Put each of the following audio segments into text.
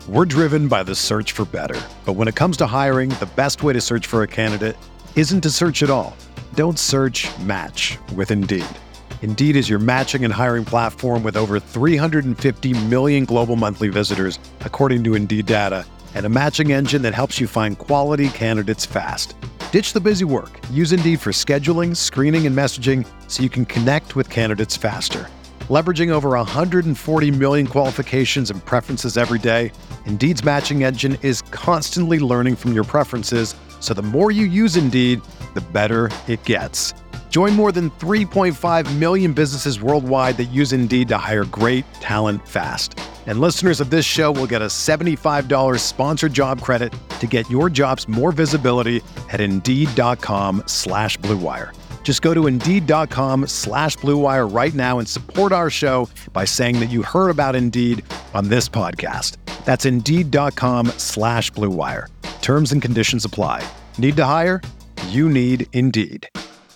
We're driven by the search for better. But when it comes to hiring, the best way to search for a candidate isn't to search at all. Don't search, match with Indeed. Indeed is your matching and hiring platform with over 350 million global monthly visitors, according to Indeed data, and a matching engine that helps you find quality candidates fast. Ditch the busy work. Use Indeed for scheduling, screening, and messaging so you can connect with candidates faster. Leveraging over 140 million qualifications and preferences every day, Indeed's matching engine is constantly learning from your preferences, so the more you use Indeed, the better it gets. Join more than 3.5 million businesses worldwide that use Indeed to hire great talent fast. And listeners of this show will get a $75 sponsored job credit to get your jobs more visibility at Indeed.com/Blue Wire. Just go to Indeed.com/Blue Wire right now and support our show by saying that you heard about Indeed on this podcast. That's Indeed.com/Blue Wire. Terms and conditions apply. Need to hire? You need Indeed.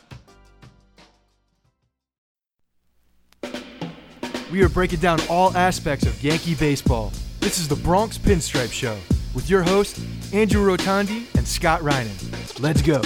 We are breaking down all aspects of Yankee baseball. This is the Bronx Pinstripe Show with your hosts, Andrew Rotondi and Scott Reinen. Let's go.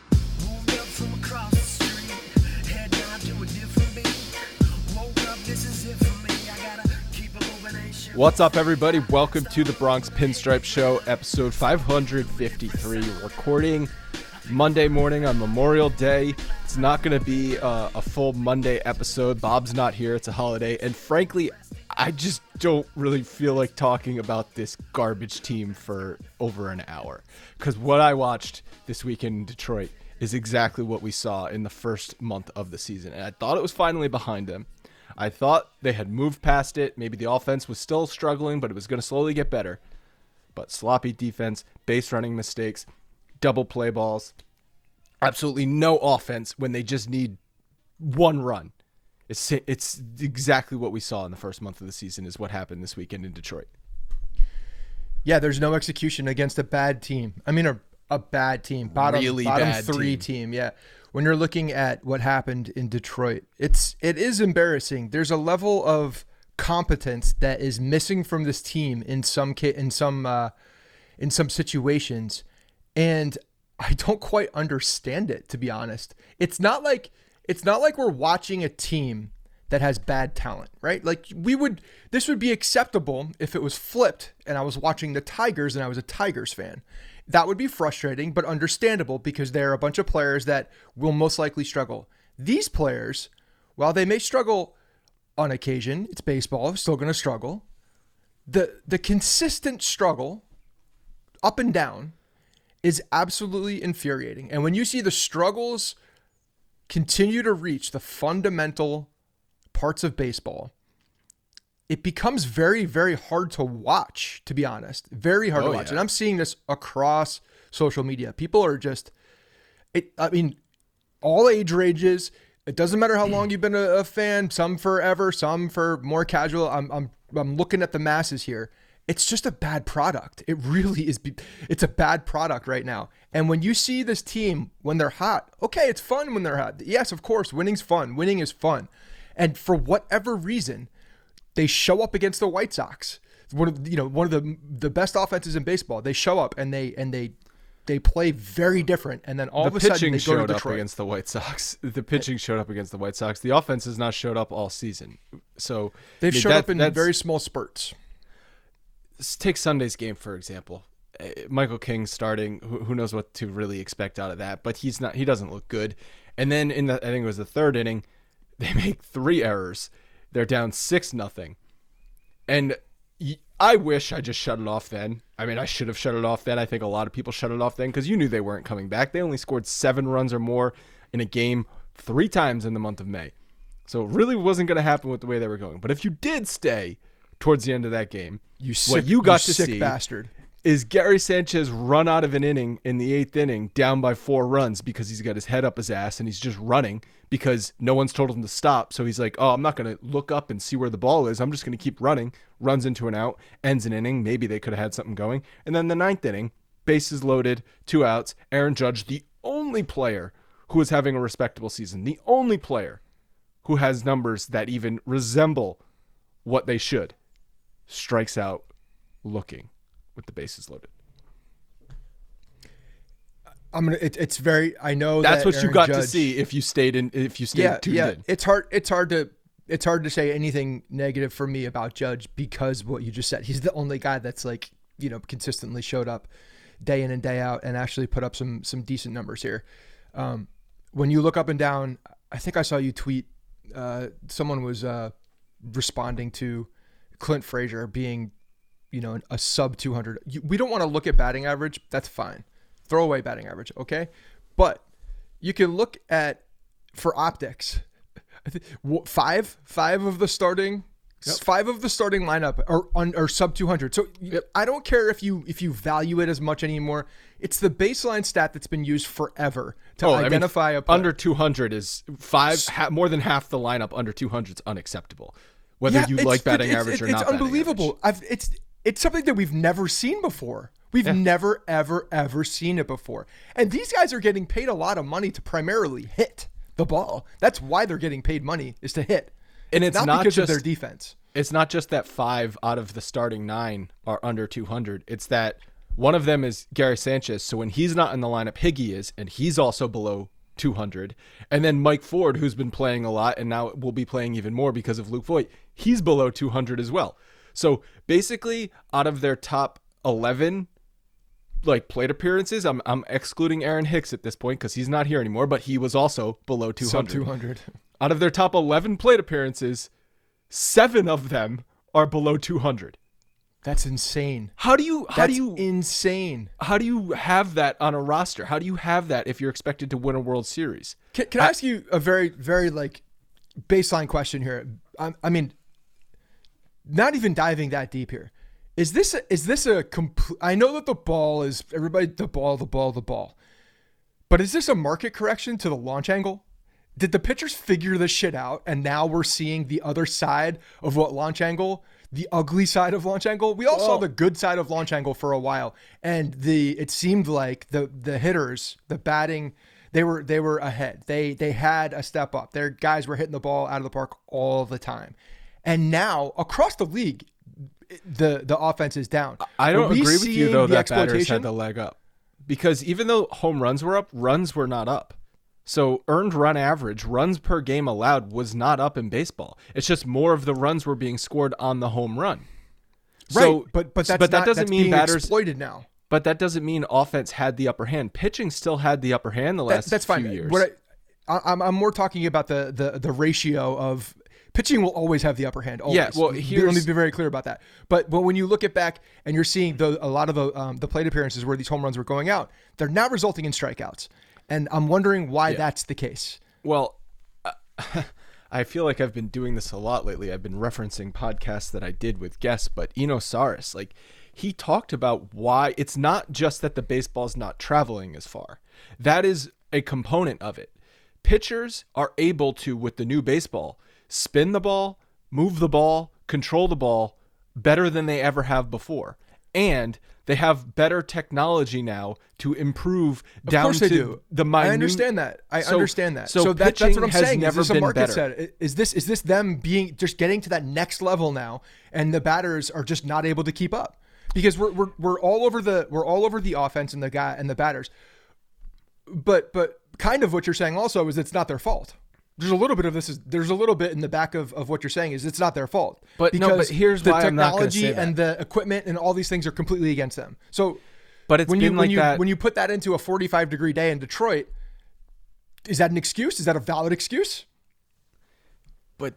What's up, everybody? Welcome to the Bronx Pinstripe Show, episode 553. Recording Monday morning on Memorial Day. It's not going to be a full Monday episode. Bob's not here. It's a holiday. And frankly, I just don't really feel like talking about this garbage team for over an hour. Because what I watched this weekend in Detroit is exactly what we saw in the first month of the season. And I thought it was finally behind them. I thought they had moved past it. Maybe the offense was still struggling, but it was going to slowly get better. But sloppy defense, base running mistakes, double play balls, absolutely no offense when they just need one run. It's exactly what we saw in the first month of the season is what happened this weekend in Detroit. Yeah, there's no execution against a bad team. I mean, a bad team. Bottom bad three team. Yeah. When you're looking at what happened in Detroit, it is embarrassing. There's a level of competence that is missing from this team in some situations, and I don't quite understand it, to be honest. It's not like we're watching a team that has bad talent, right? Like this would be acceptable if it was flipped and I was watching the Tigers and I was a Tigers fan. That would be frustrating, but understandable because they're a bunch of players that will most likely struggle. These players, while they may struggle on occasion, it's baseball, still going to struggle. The consistent struggle up and down is absolutely infuriating. And when you see the struggles continue to reach the fundamental parts of baseball, it becomes very, very hard to watch, to be honest. Very hard to watch. Yeah. And I'm seeing this across social media. People are all age ranges. It doesn't matter how long you've been a fan, some forever, some for more casual. I'm looking at the masses here. It's just a bad product. It really is. It's a bad product right now. And when you see this team, when they're hot, okay, it's fun when they're hot. Yes, of course, winning's fun. Winning is fun. And for whatever reason, they show up against the White Sox. One of the best offenses in baseball. They show up and they play very different, and then all of a sudden they go to Detroit. The pitching showed up against the White Sox. The pitching showed up against the White Sox. The offense has not showed up all season. So they've showed up in very small spurts. Take Sunday's game, for example. Michael King starting. Who knows what to really expect out of that? But he's not. He doesn't look good. And then I think it was the third inning, they make 3 errors. They're down 6-0. And I wish I just shut it off then. I mean, I should have shut it off then. I think a lot of people shut it off then because you knew they weren't coming back. They only scored 7 runs or more in a game 3 times in the month of May. So it really wasn't going to happen with the way they were going. But if you did stay towards the end of that game, what you got to see bastard. Is Gary Sanchez run out of an inning in the 8th inning down by 4 runs because he's got his head up his ass and he's just running because no one's told him to stop. So he's like, oh, I'm not going to look up and see where the ball is. I'm just going to keep running. Runs into an out, ends an inning. Maybe they could have had something going. And then the 9th inning, bases loaded, 2 outs. Aaron Judge, the only player who is having a respectable season, the only player who has numbers that even resemble what they should, strikes out looking with the bases loaded? It's very. I know that's that what Aaron you got Judge, to see if you stayed tuned in. It's hard to say anything negative for me about Judge because of what you just said. He's the only guy that's like, consistently showed up day in and day out and actually put up some decent numbers here. When you look up and down, I think I saw you tweet. Someone was responding to Clint Frazier being, a sub 200. We don't want to look at batting average. That's fine. Throw away batting average, okay? But you can look at, for optics, five of the starting lineup are sub 200. So I don't care if you value it as much anymore. It's the baseline stat that's been used forever to identify a player. Under 200 is more than half the lineup under 200 is unacceptable. Whether you like batting average or not. It's unbelievable. It's something that we've never seen before. We've never, ever, ever seen it before. And these guys are getting paid a lot of money to primarily hit the ball. That's why they're getting paid money, is to hit. And it's not because just of their defense. It's not just that 5 out of the starting 9 are under 200. It's that one of them is Gary Sanchez. So when he's not in the lineup, Higgy is, and he's also below 200. And then Mike Ford, who's been playing a lot and now will be playing even more because of Luke Voit, he's below 200 as well. So basically, out of their top 11 plate appearances, I'm excluding Aaron Hicks at this point because he's not here anymore, but he was also below 200. Sub 200. Out of their top 11 plate appearances, 7 of them are below 200. That's insane. Insane. How do you have that on a roster? How do you have that if you're expected to win a World Series? Can I ask you a very, very baseline question here? I mean, not even diving that deep here. Is this a complete? I know that the ball is everybody. The ball. But is this a market correction to the launch angle? Did the pitchers figure this shit out, and now we're seeing the other side of what launch angle, the ugly side of launch angle? We all saw the good side of launch angle for a while, and it seemed like the hitters, the batting, they were ahead. They had a step up. Their guys were hitting the ball out of the park all the time, and now across the league, the offense is down. I don't agree with you though that batters had the leg up, because even though home runs were up, runs were not up. So earned run average, runs per game allowed, was not up in baseball. It's just more of the runs were being scored on the home run. So, right, but that doesn't mean batters exploited now. But that doesn't mean offense had the upper hand. Pitching still had the upper hand the last few years. I'm more talking about the ratio of pitching will always have the upper hand. Always. Yeah, well, let me be very clear about that. But when you look at back and you're seeing a lot of the plate appearances where these home runs were going out, they're not resulting in strikeouts. And I'm wondering why that's the case. Well, I feel like I've been doing this a lot lately. I've been referencing podcasts that I did with guests, but Eno Saris, he talked about why it's not just that the baseball's not traveling as far. That is a component of it. Pitchers are able to, with the new baseball, spin the ball, move the ball, control the ball better than they ever have before. And they have better technology now to improve down to the minute. I understand that. understand that. So that's what I'm saying. Is this a market set? Is this them just getting to that next level now, and the batters are just not able to keep up? Because we're all over the offense and the batters. But kind of what you're saying also is it's not their fault. There's a little bit of this. There's a little bit in the back of what you're saying is it's not their fault. But here's why I'm not going to say that. The technology and the equipment and all these things are completely against them. So, but when you put that into a 45-degree day in Detroit, is that an excuse? Is that a valid excuse? But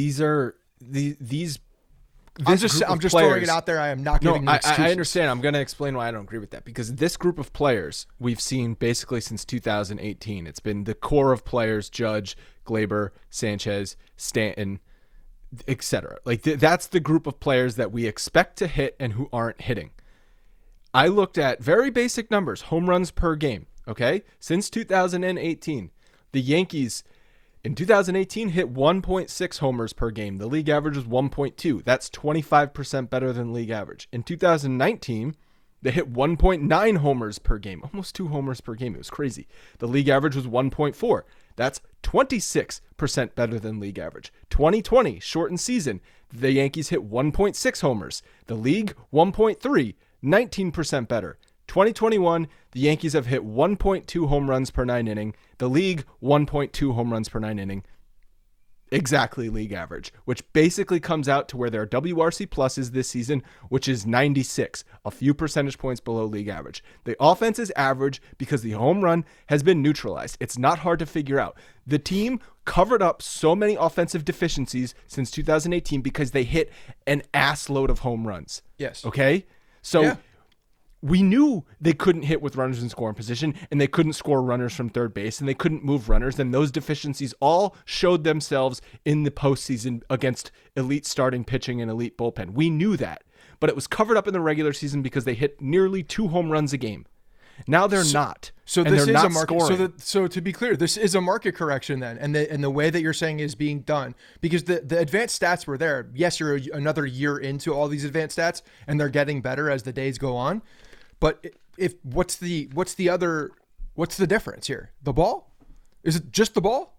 I'm just throwing it out there. I am not giving you excuses. I understand. I'm going to explain why I don't agree with that, because this group of players we've seen basically since 2018. It's been the core of players: Judge, Gleyber, Sanchez, Stanton, etc. That's the group of players that we expect to hit and who aren't hitting. I looked at very basic numbers, home runs per game. Okay, since 2018, the Yankees in 2018 hit 1.6 homers per game. The league average was 1.2. That's 25% better than league average. In 2019, they hit 1.9 homers per game, almost 2 homers per game. It was crazy. The league average was 1.4. That's 26% better than league average. 2020, shortened season, the Yankees hit 1.6 homers. The league, 1.3, 19% better. 2021, the Yankees have hit 1.2 home runs per 9 inning. The league, 1.2 home runs per 9 inning. Exactly league average, which basically comes out to where their WRC plus is this season, which is 96, a few percentage points below league average. The offense is average because the home run has been neutralized. It's not hard to figure out. The team covered up so many offensive deficiencies since 2018 because they hit an ass load of home runs. Yes. Okay? So we knew they couldn't hit with runners in scoring position, and they couldn't score runners from third base, and they couldn't move runners, and those deficiencies all showed themselves in the postseason against elite starting pitching and elite bullpen. We knew that, but it was covered up in the regular season because they hit nearly 2 home runs a game. Now they're not. So and this they're is not a market. scoring. So to be clear, this is a market correction then, and the way that you're saying is being done because the advanced stats were there. Yes, you're another year into all these advanced stats, and they're getting better as the days go on. But what's the difference here? The ball? Is it just the ball?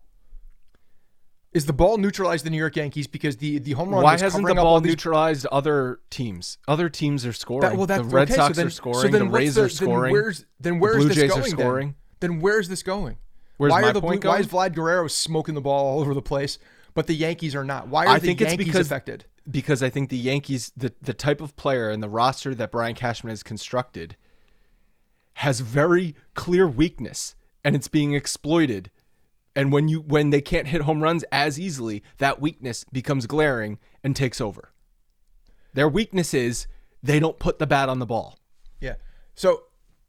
Is the ball neutralized the New York Yankees because the home run? Why was hasn't the covering up ball all these... neutralized other teams? Other teams are scoring. The Red okay, Sox so then, are scoring. So then the Rays are scoring. Then where's Blue this Jays going? are scoring. Then where's this going? Where's why my are the point Blue, Why going? is Vlad Guerrero smoking the ball all over the place, but the Yankees are not? Why are the Yankees affected? Because I think the Yankees, the type of player and the roster that Brian Cashman has constructed, has very clear weakness, and it's being exploited. And when they can't hit home runs as easily, that weakness becomes glaring and takes over. Their weakness is they don't put the bat on the ball. Yeah. So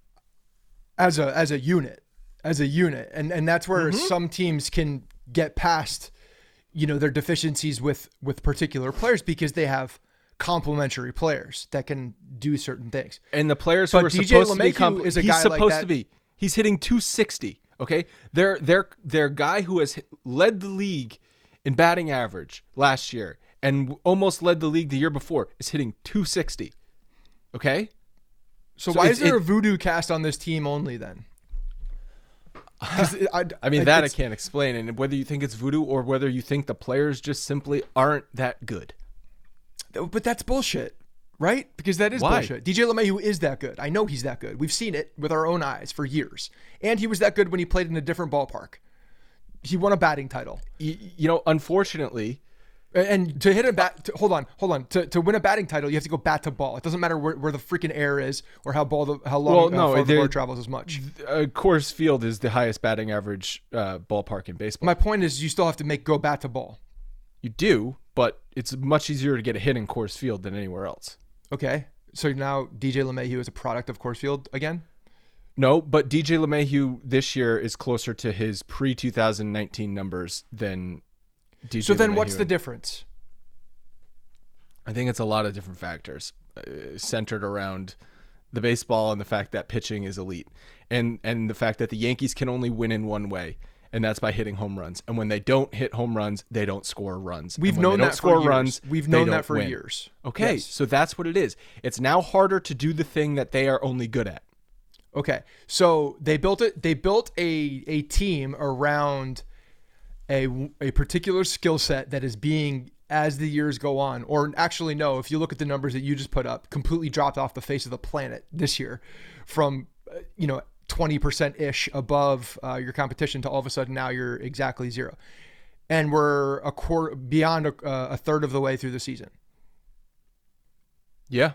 as a unit, and that's where some teams can get past, their deficiencies with particular players because they have complementary players that can do certain things. And the players who are DJ supposed to be is a he's guy supposed like that. to be. He's hitting 260. Okay, their guy who has led the league in batting average last year and almost led the league the year before is hitting 260. Okay, so why is there a voodoo cast on this team only then? I can't explain. And whether you think it's voodoo or whether you think the players just simply aren't that good. But that's bullshit, right? Because that is bullshit. DJ LeMahieu is that good. I know he's that good. We've seen it with our own eyes for years. And he was that good when he played in a different ballpark. He won a batting title. Unfortunately. And to hit a bat, hold on. To win a batting title, you have to go bat to ball. It doesn't matter where the freaking air is or how long the ball travels as much. Coors Field is the highest batting average ballpark in baseball. My point is you still have to go bat to ball. You do, but it's much easier to get a hit in Coors Field than anywhere else. Okay. So now DJ LeMahieu is a product of Coors Field again? No, but DJ LeMahieu this year is closer to his pre-2019 numbers than DJ So then LeMahieu. What's the difference? I think it's a lot of different factors centered around the baseball and the fact that pitching is elite and the fact that the Yankees can only win in one way. And that's by hitting home runs. And when they don't hit home runs, they don't score runs. We've known that for years. We've known that for years. Okay, yes. So that's what it is. It's now harder to do the thing that they are only good at. Okay, so they built it. They built a team around a particular skill set that is being, as the years go on, or actually no, if you look at the numbers that you just put up, completely dropped off the face of the planet this year from 20%-ish above your competition to all of a sudden now you're exactly zero. And we're beyond a third of the way through the season. Yeah.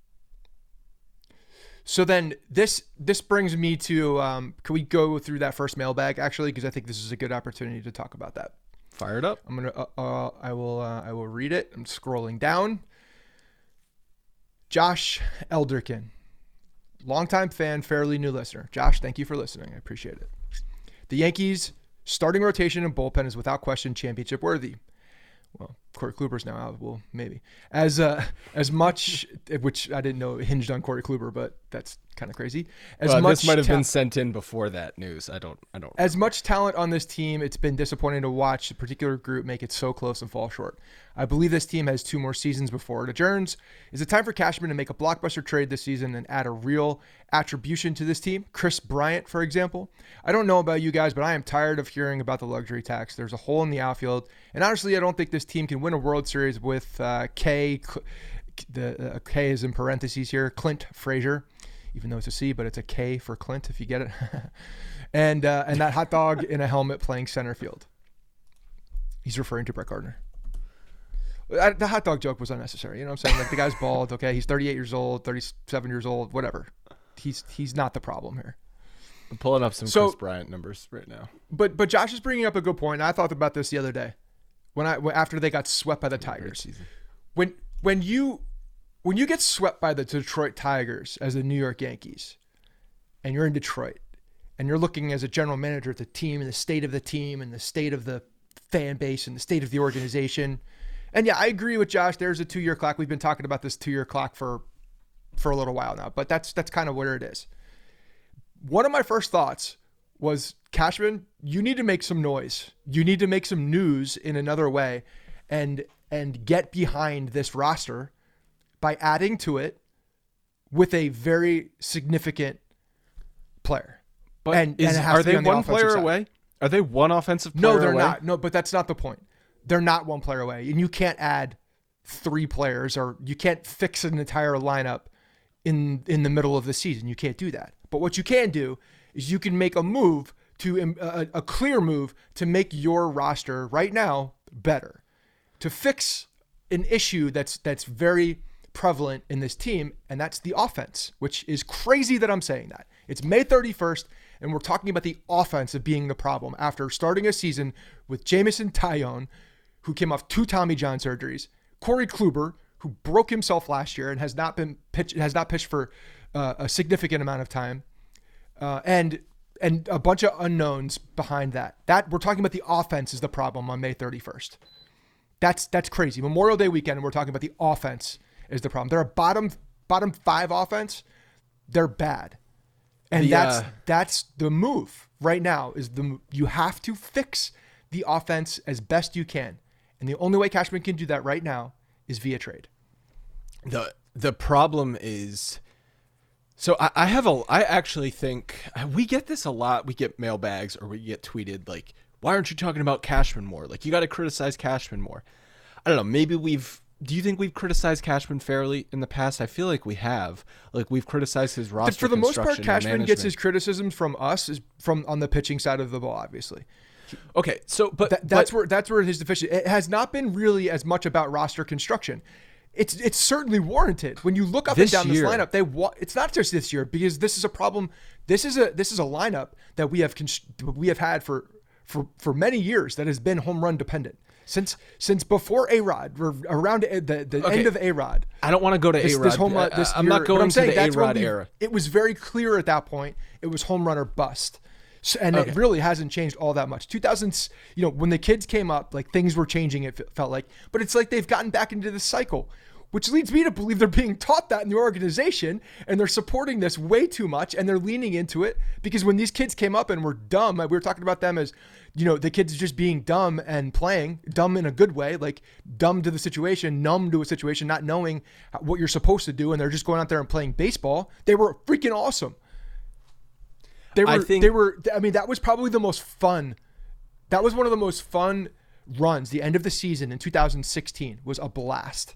So then this brings me to, can we go through that first mailbag actually? Because I think this is a good opportunity to talk about that. Fire it up. I'm going to, I will read it. I'm scrolling down. Josh Elderkin. Longtime fan, fairly new listener. Josh, thank you for listening. I appreciate it. The Yankees' starting rotation and bullpen is without question championship worthy. Well, Corey Kluber's now out. Well, maybe as much, which I didn't know hinged on Corey Kluber, but that's kind of crazy. This might have been sent in before that news. I don't. As much talent on this team, it's been disappointing to watch a particular group make it so close and fall short. I believe this team has 2 more seasons before it adjourns. Is it time for Cashman to make a blockbuster trade this season and add a real attribution to this team? Chris Bryant, for example. I don't know about you guys, but I am tired of hearing about the luxury tax. There's a hole in the outfield, and honestly, I don't think this team can win a World Series with K. The K is in parentheses here. Clint Frazier, even though it's a C, but it's a K for Clint if you get it. and that hot dog in a helmet playing center field. He's referring to Brett Gardner. The hot dog joke was unnecessary. You know what I'm saying? Like, the guy's bald. Okay, he's 38 years old, 37 years old, whatever. He's not the problem here. I'm pulling up some Chris Bryant numbers right now. But Josh is bringing up a good point. And I thought about this the other day after they got swept by the Tigers. When you get swept by the Detroit Tigers as the New York Yankees, and you're in Detroit, and you're looking as a general manager at the team and the state of the team and the state of the fan base and the state of the organization. And yeah, I agree with Josh. There's a 2-year clock. We've been talking about this 2-year clock for a little while now, but that's kind of where it is. One of my first thoughts was, Cashman, you need to make some noise. You need to make some news in another way and get behind this roster by adding to it with a very significant player. But are they one player away? Are they one offensive player away? No, they're not. No, but that's not the point. They're not one player away. And you can't add 3 players, or you can't fix an entire lineup in the middle of the season. You can't do that. But what you can do is you can make a move to a clear move to make your roster right now better, to fix an issue that's very prevalent in this team, and that's the offense, which is crazy that I'm saying that. It's May 31st, and we're talking about the offense of being the problem after starting a season with Jameson Taillon, who came off 2 Tommy John surgeries, Corey Kluber, who broke himself last year and has not pitched for a significant amount of time, and a bunch of unknowns behind that. That we're talking about the offense is the problem on May 31st. That's crazy. Memorial Day weekend, and we're talking about the offense is the problem. They're a bottom 5 offense. They're bad, and that's the move right now. You have to fix the offense as best you can, and the only way Cashman can do that right now is via trade. The problem is, so I actually think we get this a lot. We get mailbags or we get tweeted like, why aren't you talking about Cashman more? Like, you got to criticize Cashman more. I don't know. Do you think we've criticized Cashman fairly in the past? I feel like we have. Like, we've criticized his roster. For the most part, Cashman gets his criticisms from us, is from on the pitching side of the ball, obviously. Okay, so that's where his deficiency. It has not been really as much about roster construction. It's certainly warranted when you look up and down this lineup. It's not just this year, because this is a problem. This is a lineup that we have had for many years that has been home run dependent since before A-Rod, around the end of A-Rod. I don't want to go to A-Rod. I'm not going to the A-Rod era. It was very clear at that point. It was home run or bust. And it really hasn't changed all that much. 2000s, when the kids came up, like, things were changing, it felt like. But it's like they've gotten back into this cycle, which leads me to believe they're being taught that in the organization, and they're supporting this way too much, and they're leaning into it. Because when these kids came up and were dumb, we were talking about them as, the kids just being dumb and playing, dumb in a good way, like dumb to the situation, numb to a situation, not knowing what you're supposed to do, and they're just going out there and playing baseball. They were freaking awesome. That was probably the most fun. That was one of the most fun runs. The end of the season in 2016 was a blast.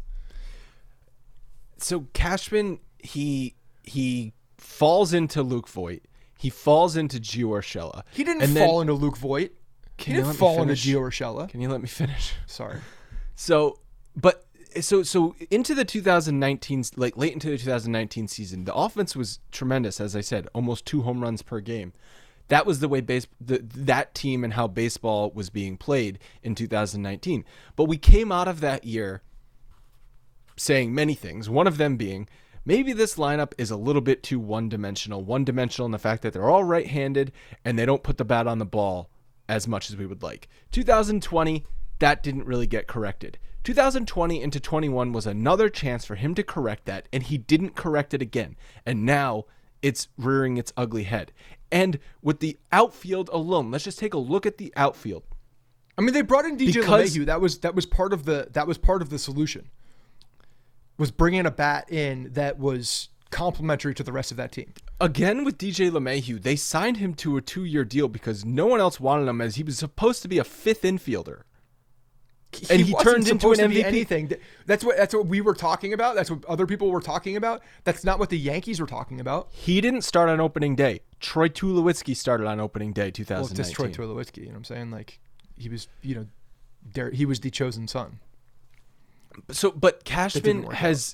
So Cashman, he falls into Luke Voit. He falls into Gio Urshela. He didn't fall into Luke Voit. He didn't fall into Gio Urshela. Can you let me finish? Sorry. So into the 2019, like late into the 2019 season, the offense was tremendous. As I said, almost 2 home runs per game. That was the way that team and how baseball was being played in 2019. But we came out of that year saying many things. One of them being, maybe this lineup is a little bit too one-dimensional in the fact that they're all right-handed and they don't put the bat on the ball as much as we would like. 2020, that didn't really get corrected. 2020 into 21 was another chance for him to correct that, and he didn't correct it again. And now it's rearing its ugly head. And with the outfield alone, let's just take a look at the outfield. I mean, they brought in DJ LeMahieu. That was part of the solution. Was bringing a bat in that was complementary to the rest of that team. Again, with DJ LeMahieu, they signed him to a 2-year deal because no one else wanted him, as he was supposed to be a fifth infielder. And he turned into an MVP. Anything. That's what we were talking about. That's what other people were talking about. That's not what the Yankees were talking about. He didn't start on opening day. Troy Tulowitzki started on opening day 2019. Well, it's just Troy Tulowitzki. You know what I'm saying? Like, he was, he was the chosen son. But Cashman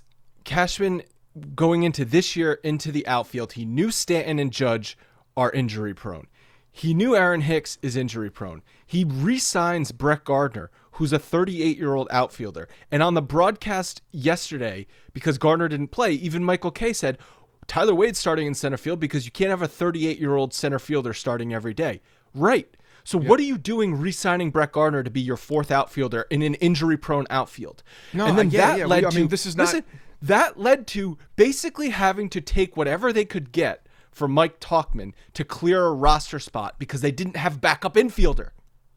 going into this year into the outfield, he knew Stanton and Judge are injury prone. He knew Aaron Hicks is injury prone. He re-signs Brett Gardner, who's a 38-year-old outfielder. And on the broadcast yesterday, because Gardner didn't play, even Michael Kay said, Tyler Wade's starting in center field because you can't have a 38-year-old center fielder starting every day. Right. So what are you doing re-signing Brett Gardner to be your fourth outfielder in an injury-prone outfield? No, and then that led to basically having to take whatever they could get for Mike Tauchman to clear a roster spot because they didn't have backup infielder.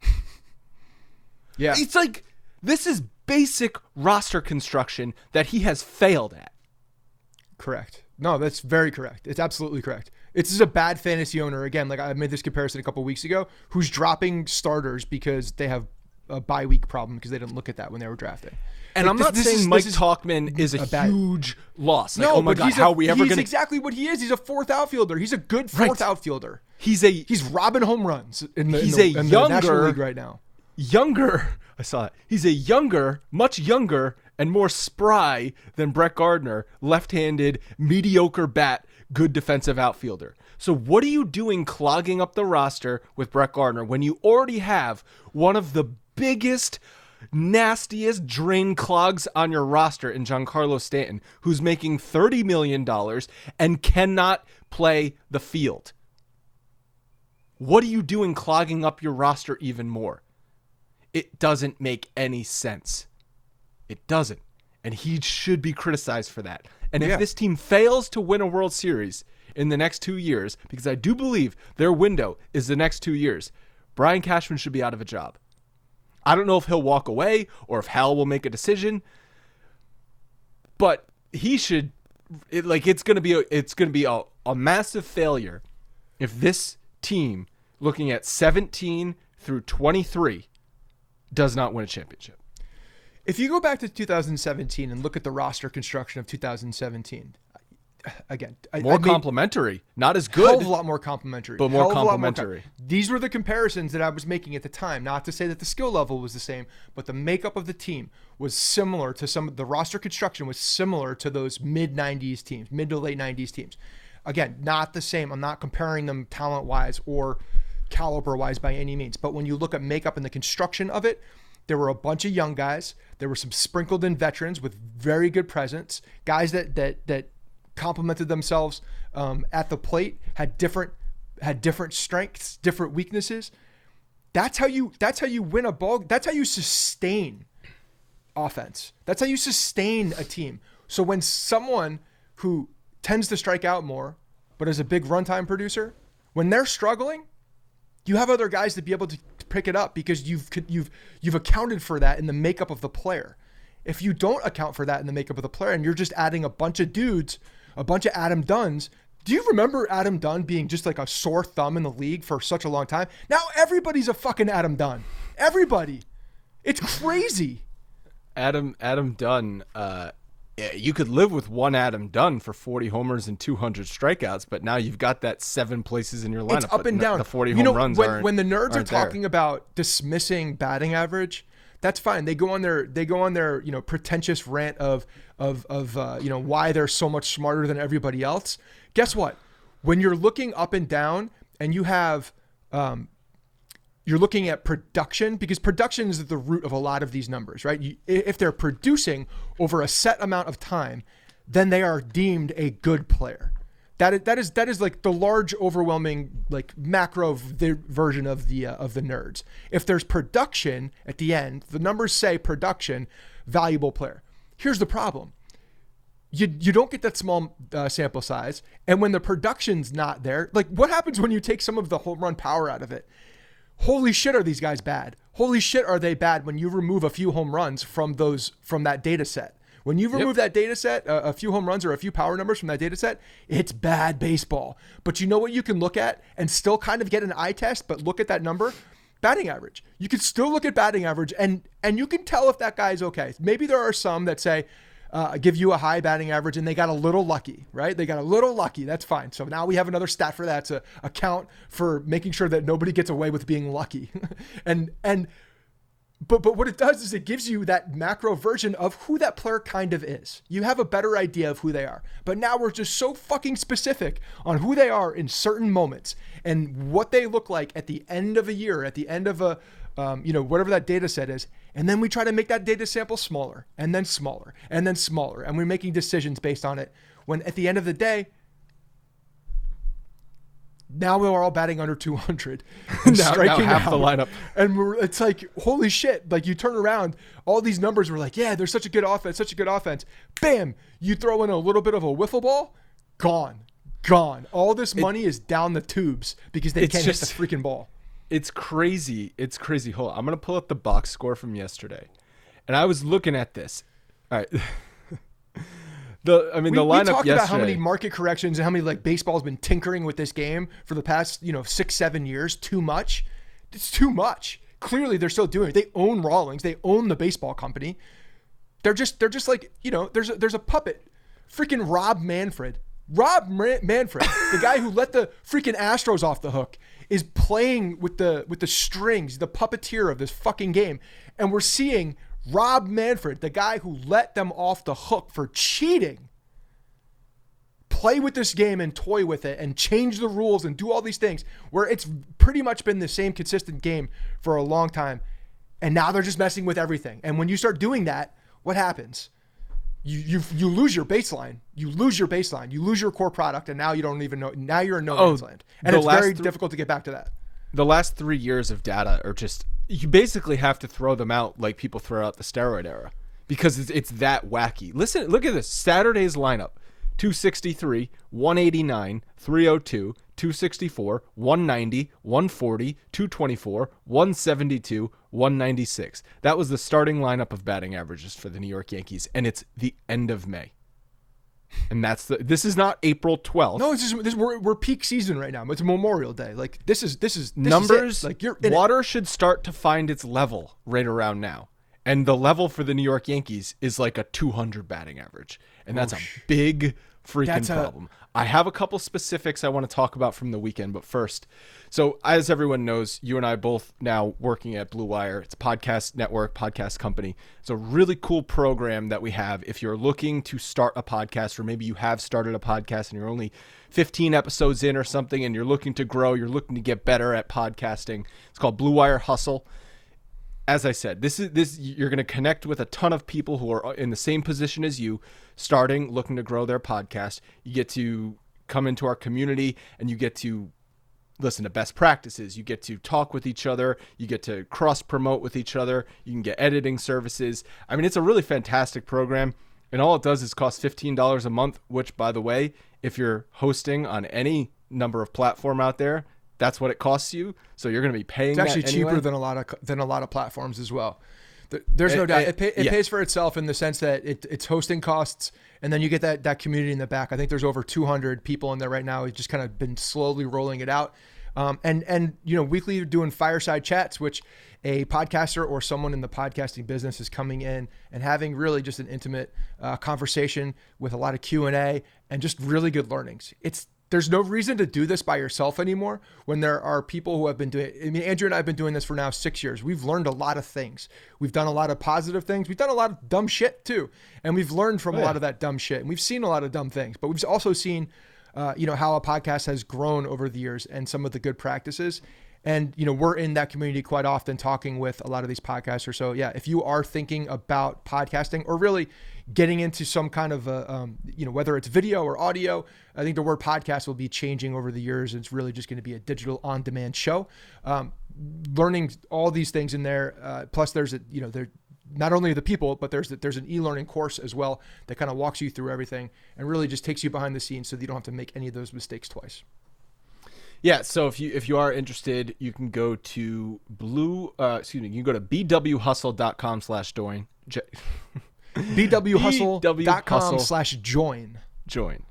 Yeah. It's like, this is basic roster construction that he has failed at. Correct. No, that's very correct. It's absolutely correct. It's just a bad fantasy owner. Again, like I made this comparison a couple of weeks ago, who's dropping starters because they have a bye week problem because they didn't look at that when they were drafting. And I'm not saying Mike Tauchman is a huge loss. Like, oh my God, how are we ever going to... He's exactly what he is. He's a fourth outfielder. He's a good fourth outfielder. He's robbing home runs in the National League right now. I saw it. He's a much younger and more spry than Brett Gardner, left-handed, mediocre bat, good defensive outfielder. So what are you doing clogging up the roster with Brett Gardner when you already have one of the biggest, nastiest drain clogs on your roster in Giancarlo Stanton, who's making $30 million and cannot play the field? What are you doing clogging up your roster even more? It doesn't make any sense. It doesn't. And he should be criticized for that. And if this team fails to win a World Series in the next 2 years, because I do believe their window is the next 2 years, Brian Cashman should be out of a job. I don't know if he'll walk away or if Hal will make a decision, but he should. It's going to be a massive failure if this team, looking at 17 through 23, does not win a championship. If you go back to 2017 and look at the roster construction of 2017, again, more complimentary, not as good. Hell of a lot more complimentary, but more complimentary. These were the comparisons that I was making at the time. Not to say that the skill level was the same, but the makeup of the team was similar to the roster construction was similar to those mid to late 90s teams. Again, not the same. I'm not comparing them talent-wise or caliber-wise by any means. But when you look at makeup and the construction of it, there were a bunch of young guys. There were some sprinkled in veterans with very good presence, guys that complemented themselves at the plate, had different strengths, different weaknesses. That's how you win a ball. That's how you sustain offense. That's how you sustain a team. So when someone who tends to strike out more, but is a big runtime producer, when they're struggling, you have other guys to be able to pick it up because you've accounted for that in the makeup of the player. If you don't account for that in the makeup of the player and you're just adding a bunch of dudes, a bunch of Adam Dunns. Do you remember Adam Dunn being just like a sore thumb in the league for such a long time? Now everybody's a fucking Adam Dunn. Everybody. It's crazy. Adam Dunn, you could live with one Adam Dunn for 40 homers and 200 strikeouts, but now you've got that 7 places in your lineup. It's up and down. The 40 home runs when the nerds are talking about dismissing batting average, that's fine. They go on their pretentious rant of why they're so much smarter than everybody else. Guess what? When you're looking up and down and you have you're looking at production, because production is at the root of a lot of these numbers, right? If they're producing over a set amount of time, then they are deemed a good player. That is like the large, overwhelming, like macro version of the nerds. If there's production at the end, the numbers say production, valuable player. Here's the problem. You don't get that small sample size. And when the production's not there, like what happens when you take some of the home run power out of it? Holy shit, are these guys bad? Holy shit, are they bad when you remove a few home runs from that data set? When you remove that data set, a few home runs or a few power numbers from that data set, it's bad baseball. But you know what you can look at and still kind of get an eye test, but look at that number? Batting average. You can still look at batting average and you can tell if that guy's okay. Maybe there are some that say, give you a high batting average and they got a little lucky, right? They got a little lucky. That's fine. So now we have another stat for that to account for making sure that nobody gets away with being lucky. But what it does is it gives you that macro version of who that player kind of is. You have a better idea of who they are. But now we're just so fucking specific on who they are in certain moments and what they look like at the end of a year, at the end of a, whatever that data set is. And then we try to make that data sample smaller and then smaller and then smaller. And we're making decisions based on it when at the end of the day, now we're all batting under 200 and striking half out. the lineup. And it's like, holy shit. Like you turn around, all these numbers were like, yeah, there's such a good offense, such a good offense. Bam, you throw in a little bit of a wiffle ball, gone. All this money is down the tubes because they can't hit the freaking ball. It's crazy. Hold on. I'm going to pull up the box score from yesterday. And I was looking at this. All right. The lineup we talked yesterday. About how many market corrections and how many like baseball's been tinkering with this game for the past 6-7 years. Too much. It's too much. Clearly, they're still doing it. They own Rawlings. They own the baseball company. They're just like there's a puppet, freaking Rob Manfred. Manfred, the guy who let the freaking Astros off the hook, is playing with the strings, the puppeteer of this fucking game, and we're seeing Rob Manfred, the guy who let them off the hook for cheating, play with this game and toy with it and change the rules and do all these things where it's pretty much been the same consistent game for a long time. And now they're just messing with everything. And when you start doing that, what happens? You lose your baseline. You lose your core product. And now you don't even know. Now you're in no man's land. And it's very difficult to get back to that. The last 3 years of data are just, you basically have to throw them out like people throw out the steroid era because it's that wacky. Listen, look at this. Saturday's lineup: 263, 189, 302, 264, 190, 140, 224, 172, 196. That was the starting lineup of batting averages for the New York Yankees, and it's the end of May. And this is not April 12th. No, it's just we're peak season right now. It's Memorial Day. Like this is numbers. Is like water should start to find its level right around now. And the level for the New York Yankees is like a 200 batting average. And that's a big freaking problem. I have a couple specifics I want to talk about from the weekend, but first, so as everyone knows, you and I both now working at Blue Wire. It's a podcast network, podcast company. It's a really cool program that we have. If you're looking to start a podcast, or maybe you have started a podcast and you're only 15 episodes in or something, and you're looking to grow, you're looking to get better at podcasting. It's called Blue Wire Hustle. As I said, this you're going to connect with a ton of people who are in the same position as you, starting, looking to grow their podcast. You get to come into our community and you get to listen to best practices. You get to talk with each other. You get to cross promote with each other. You can get editing services. I mean, it's a really fantastic program. And all it does is cost $15 a month, which, by the way, if you're hosting on any number of platform out there, that's what it costs you. So you're going to be paying. It's actually that anyway. cheaper than a lot of platforms as well. There's no doubt. It pays for itself in the sense that it's hosting costs, and then you get that community in the back. I think there's over 200 people in there right now. We've just kind of been slowly rolling it out. And weekly doing fireside chats, which a podcaster or someone in the podcasting business is coming in and having really just an intimate conversation with a lot of Q&A and just really good learnings. There's no reason to do this by yourself anymore when there are people who have been doing it. I mean, Andrew and I have been doing this for now 6 years. We've learned a lot of things. We've done a lot of positive things. We've done a lot of dumb shit too. And we've learned from a lot of that dumb shit. And we've seen a lot of dumb things, but we've also seen, how a podcast has grown over the years and some of the good practices. And, we're in that community quite often talking with a lot of these podcasters. So yeah, if you are thinking about podcasting or really getting into some kind of, whether it's video or audio, I think the word podcast will be changing over the years. It's really just going to be a digital on-demand show. Learning all these things in there. Plus there's not only the people, but there's an e-learning course as well that kind of walks you through everything and really just takes you behind the scenes so that you don't have to make any of those mistakes twice. Yeah, so if you are interested, you can go to you can go to bwhustle.com/join. bwhustle.com/join. Join.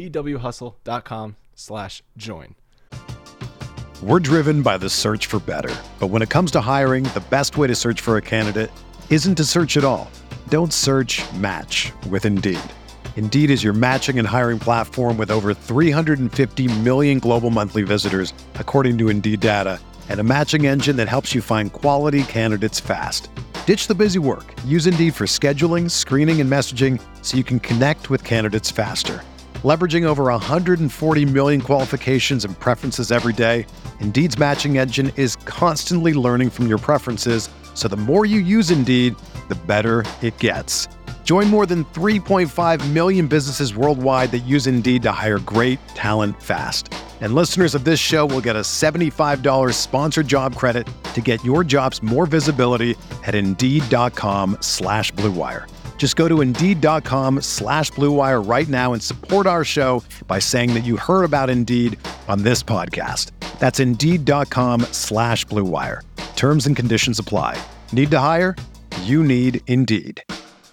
bwhustle.com/join. We're driven by the search for better. But when it comes to hiring, the best way to search for a candidate isn't to search at all. Don't search, match with Indeed. Indeed is your matching and hiring platform with over 350 million global monthly visitors, according to Indeed data, and a matching engine that helps you find quality candidates fast. Ditch the busy work. Use Indeed for scheduling, screening, and messaging so you can connect with candidates faster. Leveraging over 140 million qualifications and preferences every day, Indeed's matching engine is constantly learning from your preferences, so the more you use Indeed, the better it gets. Join more than 3.5 million businesses worldwide that use Indeed to hire great talent fast. And listeners of this show will get a $75 sponsored job credit to get your jobs more visibility at Indeed.com/Blue Wire. Just go to Indeed.com/Blue Wire right now and support our show by saying that you heard about Indeed on this podcast. That's Indeed.com/Blue Wire. Terms and conditions apply. Need to hire? You need Indeed.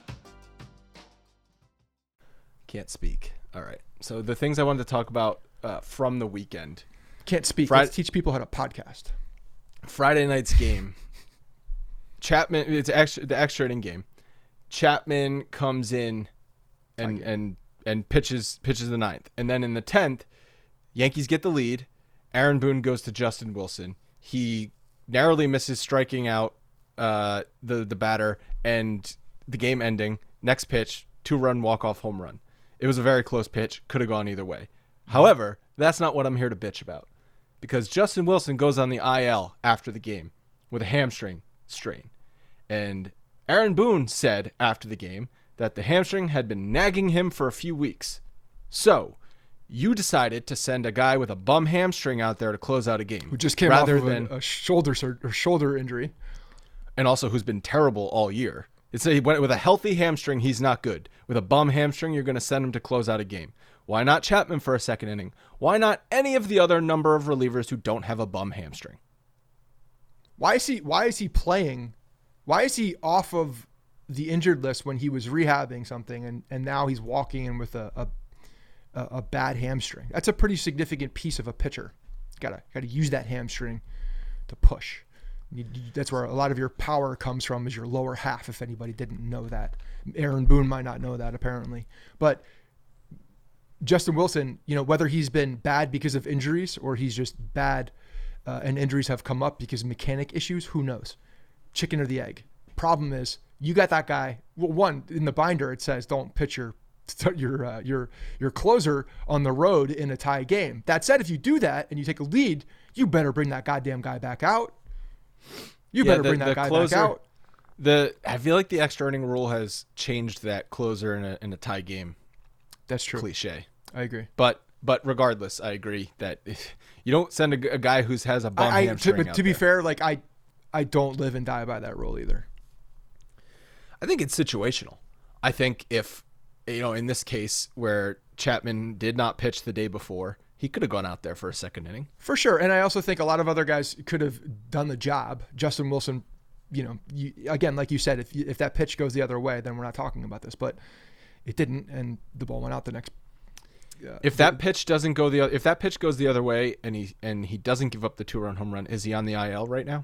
Can't speak. All right. So the things I wanted to talk about from the weekend. Can't speak. Let's teach people how to podcast. Friday night's game. Chapman. It's actually the extra inning game. Chapman comes in and pitches the ninth, and then in the 10th, Yankees get the lead. Aaron Boone goes to Justin Wilson. He narrowly misses striking out the batter, and the game ending. Next pitch, 2-run walk-off home run. It was a very close pitch. Could have gone either way. However, that's not what I'm here to bitch about, because Justin Wilson goes on the IL after the game with a hamstring strain. And Aaron Boone said after the game that the hamstring had been nagging him for a few weeks. So you decided to send a guy with a bum hamstring out there to close out a game. Who just came off of a shoulder injury. And also who's been terrible all year. He went with a healthy hamstring, he's not good. With a bum hamstring, you're going to send him to close out a game. Why not Chapman for a second inning? Why not any of the other number of relievers who don't have a bum hamstring? Why is he playing? Why is he off of the injured list when he was rehabbing something and now he's walking in with a bad hamstring? That's a pretty significant piece of a pitcher. Gotta use that hamstring to push. That's where a lot of your power comes from, is your lower half, if anybody didn't know that. Aaron Boone might not know that, apparently. But Justin Wilson, whether he's been bad because of injuries or he's just bad and injuries have come up because of mechanic issues, who knows? Chicken or the egg. Problem is, you got that guy. Well, one, in the binder, it says don't pitch your closer on the road in a tie game. That said, if you do that and you take a lead, you better bring that goddamn guy back out. You better bring that guy back out. I feel like the extra inning rule has changed that closer in a tie game. That's true. Cliche. I agree. But regardless, I agree that you don't send a guy who has a bum hamstring out to be there. fair, I don't live and die by that rule either. I think it's situational. I think if, in this case where Chapman did not pitch the day before, he could have gone out there for a second inning. For sure. And I also think a lot of other guys could have done the job. Justin Wilson, again, like you said, if that pitch goes the other way, then we're not talking about this. But it didn't, and the ball went out the next. If that pitch goes the other way and he doesn't give up the 2-run home run, is he on the IL right now?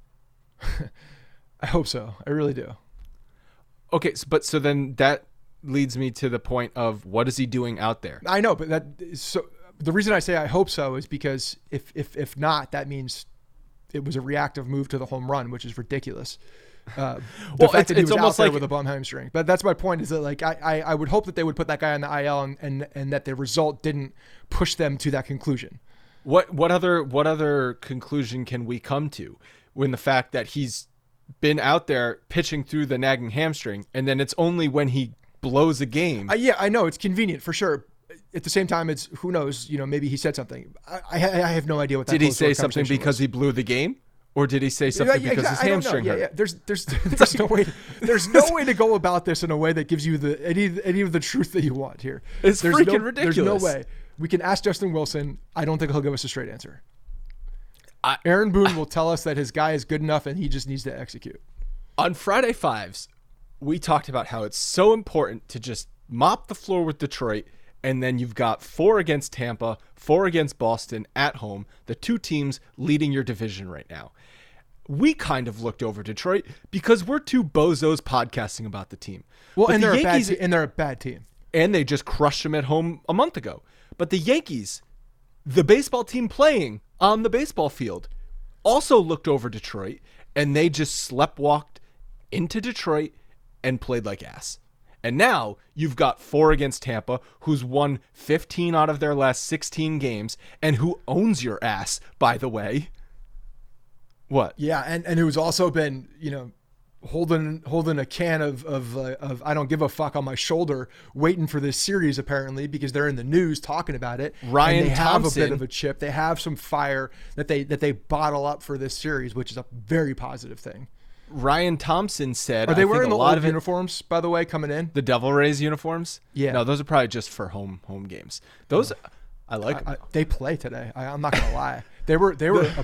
I hope so. I really do. Okay, so then that leads me to the point of, what is he doing out there? I know, but the reason I say I hope so is because if not, that means it was a reactive move to the home run, which is ridiculous. The fact that he was out there with a bum hamstring. But that's my point, is that I would hope that they would put that guy on the IL and that the result didn't push them to that conclusion. What other conclusion can we come to when the fact that he's been out there pitching through the nagging hamstring, and then it's only when he blows a game? Yeah, I know it's convenient for sure. At the same time, it's, who knows, maybe he said something. I have no idea what that did he say something because he blew the game, Or did he say something because his hamstring hurt? Yeah. There's no way to go about this in a way that gives you any of the truth that you want here. It's freaking ridiculous. There's no way. We can ask Justin Wilson. I don't think he'll give us a straight answer. Aaron Boone will tell us that his guy is good enough and he just needs to execute. On Friday Fives, we talked about how it's so important to just mop the floor with Detroit, and then you've got 4 against Tampa, 4 against Boston at home, the 2 teams leading your division right now. We kind of looked over Detroit because we're 2 bozos podcasting about the team. Well, but and they're a bad team. And they just crushed them at home a month ago. But the Yankees, the baseball team playing on the baseball field, also looked over Detroit, and they just sleptwalked into Detroit and played like ass. And now you've got 4 against Tampa, who's won 15 out of their last 16 games, and who owns your ass, by the way. What? Yeah, and who's also been, holding a can of I don't give a fuck on my shoulder, waiting for this series apparently because they're in the news talking about it. Ryan and they Thompson have a bit of a chip. They have some fire that they bottle up for this series, which is a very positive thing. Ryan Thompson said, "Are they wearing the old uniforms, by the way, coming in? The Devil Rays uniforms? Yeah. No, those are probably just for home games. Those, I like them. They play today. I'm not gonna lie. They were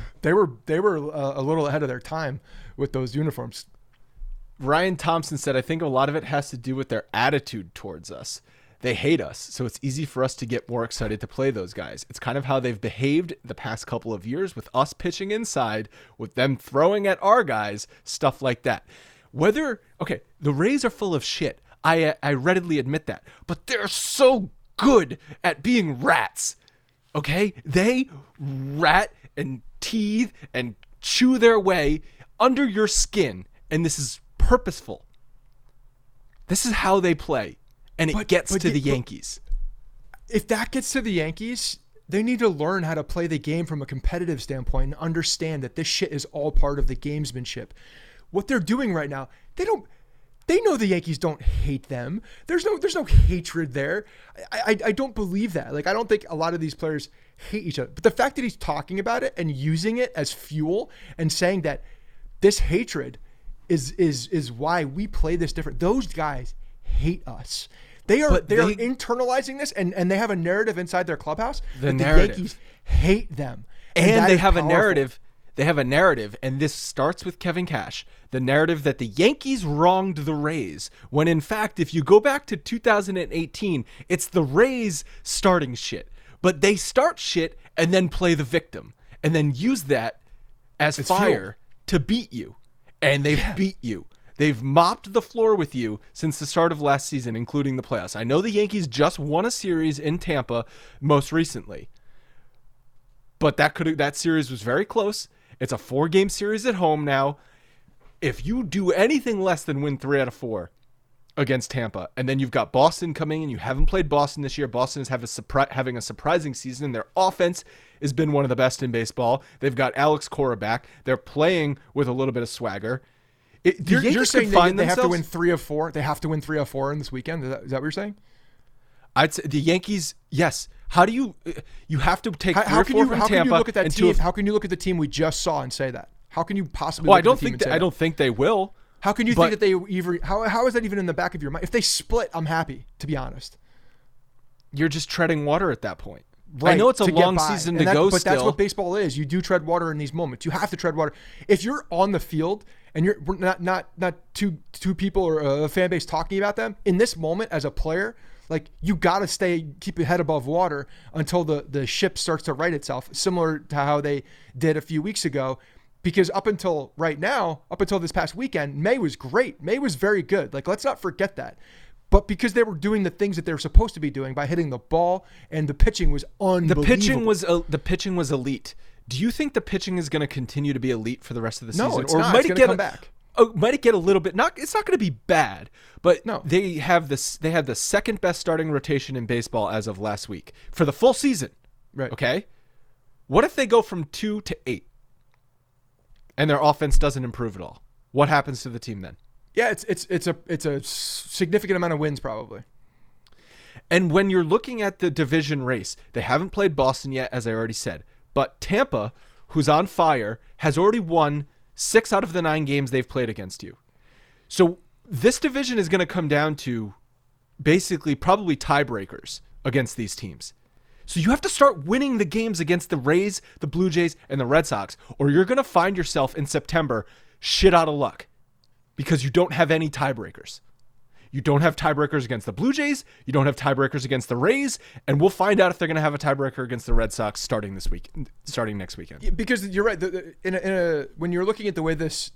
a little ahead of their time with those uniforms." Ryan Thompson said, "I think a lot of it has to do with their attitude towards us. They hate us, so it's easy for us to get more excited to play those guys. It's kind of how they've behaved the past couple of years with us pitching inside, with them throwing at our guys, stuff like that." The Rays are full of shit. I readily admit that. But they're so good at being rats. Okay? They rat and teeth and chew their way under your skin, and this is purposeful. This is how they play. And it gets to the Yankees. If that gets to the Yankees, they need to learn how to play the game from a competitive standpoint and understand that this shit is all part of the gamesmanship. What they're doing right now, they know the Yankees don't hate them. There's no hatred there. I don't believe that. Like, I don't think a lot of these players hate each other. But the fact that he's talking about it and using it as fuel and saying that this hatred is why we play this different. Those guys hate us. They are internalizing this, and they have a narrative inside their clubhouse that the Yankees hate them. And they have a narrative. They have a narrative, and this starts with Kevin Cash. The narrative that the Yankees wronged the Rays, when in fact, if you go back to 2018, it's the Rays starting shit. But they start shit and then play the victim, and then use that as fire to beat you. And they've beat you. They've mopped the floor with you since the start of last season, including the playoffs. I know the Yankees just won a series in Tampa most recently, but that series was very close. It's a 4-game series at home now. If you do anything less than win 3 out of 4 against Tampa, and then you've got Boston coming in, you haven't played Boston this year. Boston is having a surprising season. Their offense has been one of the best in baseball. They've got Alex Cora back. They're playing with a little bit of swagger. You're saying they have to win 3 of 4? They have to win 3 of 4 in this weekend? Is that what you're saying? I'd say the Yankees, yes. How do you have to take 3 or 4 from Tampa? How can you look at that team? How can you look at the team we just saw and say that? How can you possibly? Well, I don't think they will. How can you think that they even? How is that even in the back of your mind? If they split, I'm happy, to be honest. You're just treading water at that point. Right, I know it's a long season to go, but that's what baseball is. You do tread water in these moments. You have to tread water. If you're on the field and we're not two people or a fan base talking about them in this moment as a player, like, you got to keep your head above water until the ship starts to right itself, similar to how they did a few weeks ago. Because up until this past weekend, May was great. May was very good. Like, let's not forget that. But because they were doing the things that they were supposed to be doing by hitting the ball, and the pitching was unbelievable. The pitching was elite. Do you think the pitching is going to continue to be elite for the rest of the season? No, it's not. It's going to come back. Might it get a little bit? It's not going to be bad, but no. They have the second best starting rotation in baseball as of last week for the full season. Right. Okay. What if they go from 2 to 8, and their offense doesn't improve at all? What happens to the team then? Yeah, it's a significant amount of wins probably. And when you're looking at the division race, they haven't played Boston yet, as I already said. But Tampa, who's on fire, has already won 6 out of the 9 games they've played against you. So this division is going to come down to basically probably tiebreakers against these teams. So you have to start winning the games against the Rays, the Blue Jays, and the Red Sox, or you're going to find yourself in September shit out of luck because you don't have any tiebreakers. You don't have tiebreakers against the Blue Jays. You don't have tiebreakers against the Rays, and we'll find out if they're going to have a tiebreaker against the Red Sox starting next weekend. Yeah, because you're right. When you're looking at the way this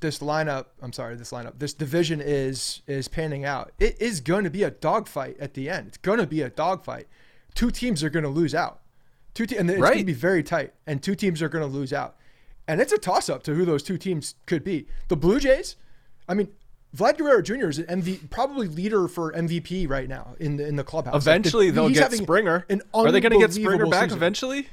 division is panning out, it is going to be a dogfight at the end. It's going to be a dogfight. 2 teams are going to lose out. And it's going to be very tight, and 2 teams are going to lose out. And it's a toss-up to who those 2 teams could be. The Blue Jays, I mean, Vlad Guerrero Jr. is probably leader for MVP right now in the clubhouse. Eventually, they'll get Springer. Are they going to get Springer back season. Eventually?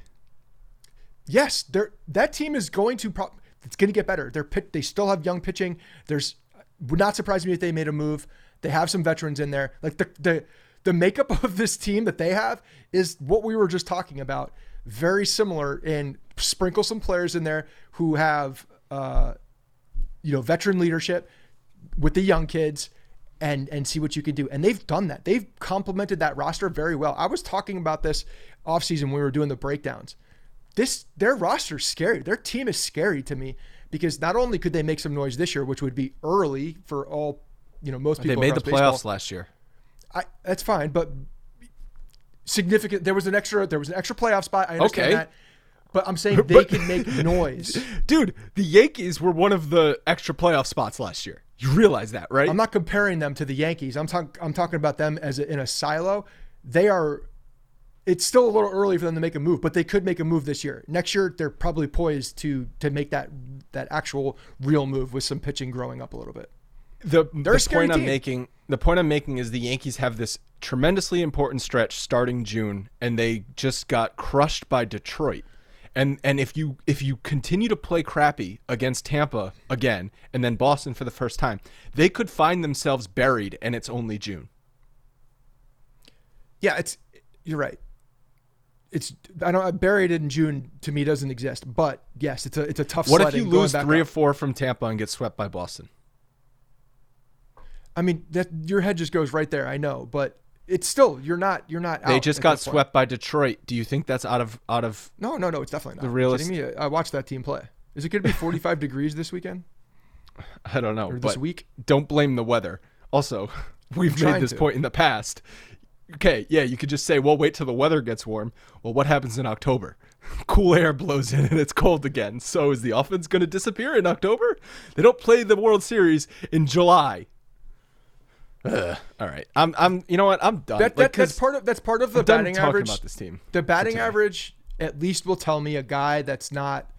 Yes, that team is going to. It's going to get better. They still have young pitching. Would not surprise me if they made a move. They have some veterans in there. Like the makeup of this team that they have is what we were just talking about. Very similar, and sprinkle some players in there who have veteran leadership with the young kids and see what you can do. And they've done that. They've complemented that roster very well. I was talking about this offseason when we were doing the breakdowns. Their roster's scary. Their team is scary to me because not only could they make some noise this year, which would be early for all, most people. They made the playoffs last year. That's fine, but significant. There was an extra playoff spot. I understand that. But I'm saying they can make noise. Dude, the Yankees were one of the extra playoff spots last year. You realize that, right? I'm not comparing them to the Yankees. I'm talking about them in a silo. It's still a little early for them to make a move, but they could make a move this year. Next year, they're probably poised to make that actual real move with some pitching growing up a little bit. The point I'm making is the Yankees have this tremendously important stretch starting June, and they just got crushed by Detroit. And if you continue to play crappy against Tampa again and then Boston for the first time, they could find themselves buried, and it's only June. Yeah, you're right. Buried in June to me doesn't exist, but yes, it's a tough. What if you lose 3 or 4 from Tampa and get swept by Boston? I mean, your head just goes right there. I know, but it's still you're not. They just got swept by Detroit. Do you think that's out of? No, it's definitely not. The realist. Me? I watched that team play. Is it going to be 45 degrees this weekend? I don't know. Or this week? Don't blame the weather. Also, we've made this point in the past. Okay, yeah, you could just say, well, wait till the weather gets warm. Well, what happens in October? Cool air blows in and it's cold again. So is the offense going to disappear in October? They don't play the World Series in July. All right, I'm. You know what? I'm done. That's part of the batting average. About this team. The batting average at least will tell me a guy that's not.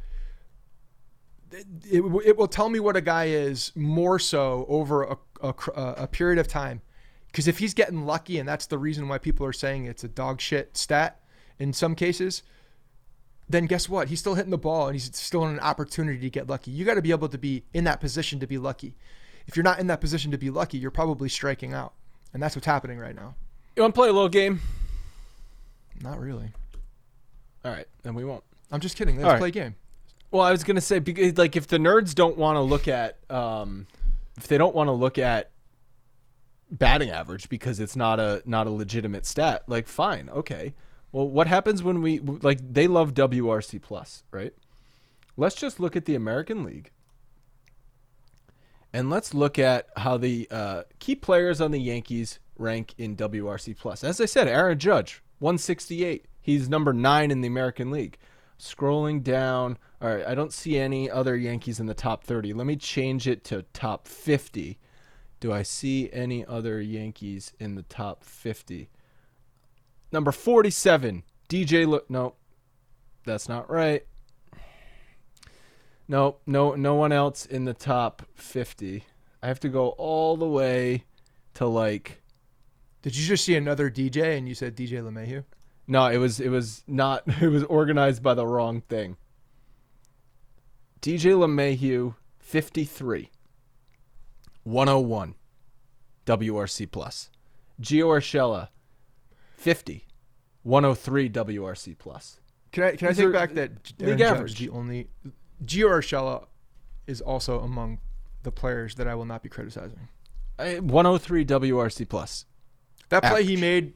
It will tell me what a guy is more so over a period of time, because if he's getting lucky, and that's the reason why people are saying it's a dog shit stat in some cases, then guess what? He's still hitting the ball and he's still in an opportunity to get lucky. You got to be able to be in that position to be lucky. If you're not in that position to be lucky, you're probably striking out. And that's what's happening right now. You want to play a little game? Not really. All right, then we won't. I'm just kidding. Let's play a game. Well, I was going to say, because, like, if the nerds don't want to look at, if they don't want to look at batting average because it's not a legitimate stat, like, fine, okay. Well, what happens when they love WRC plus, right? Let's just look at the American League. And let's look at how the key players on the Yankees rank in WRC plus. As I said, Aaron Judge, 168. He's number 9 in the American League. Scrolling down, all right, I don't see any other Yankees in the top 30. Let me change it to top 50. Do I see any other Yankees in the top 50? Number 47, no, that's not right. No one else in the top 50. I have to go all the way to like. Did you just see another DJ and you said DJ LeMahieu? No, it was not. It was organized by the wrong thing. DJ LeMahieu, 53. 101. WRC plus. Gio Urshela, 50. 103 WRC plus. Can I These take are back that league Aaron Judge average. is the only Gio Urshela is also among the players that I will not be criticizing. 103 WRC plus. That play Average. he made,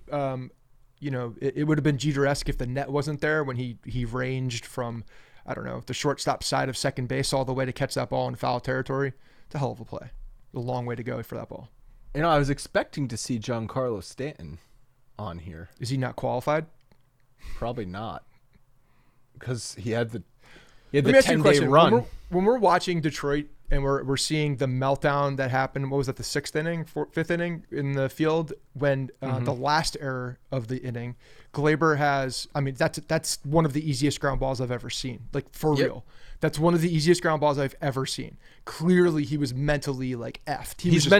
it would have been Jeter-esque if the net wasn't there when he ranged from, I don't know, the shortstop side of second base all the way to catch that ball in foul territory. It's a hell of a play. A long way to go for that ball. I was expecting to see Giancarlo Stanton on here. Is he not qualified? Probably not, because he had the Let me ask you a 10-day question. run. When we're watching Detroit and we're seeing the meltdown that happened, what was that, the fifth inning in the field when the last error of the inning, Glaber has, that's one of the easiest ground balls I've ever seen. Like, for Yep. real. That's one of the easiest ground balls I've ever seen. Clearly, he was mentally, effed.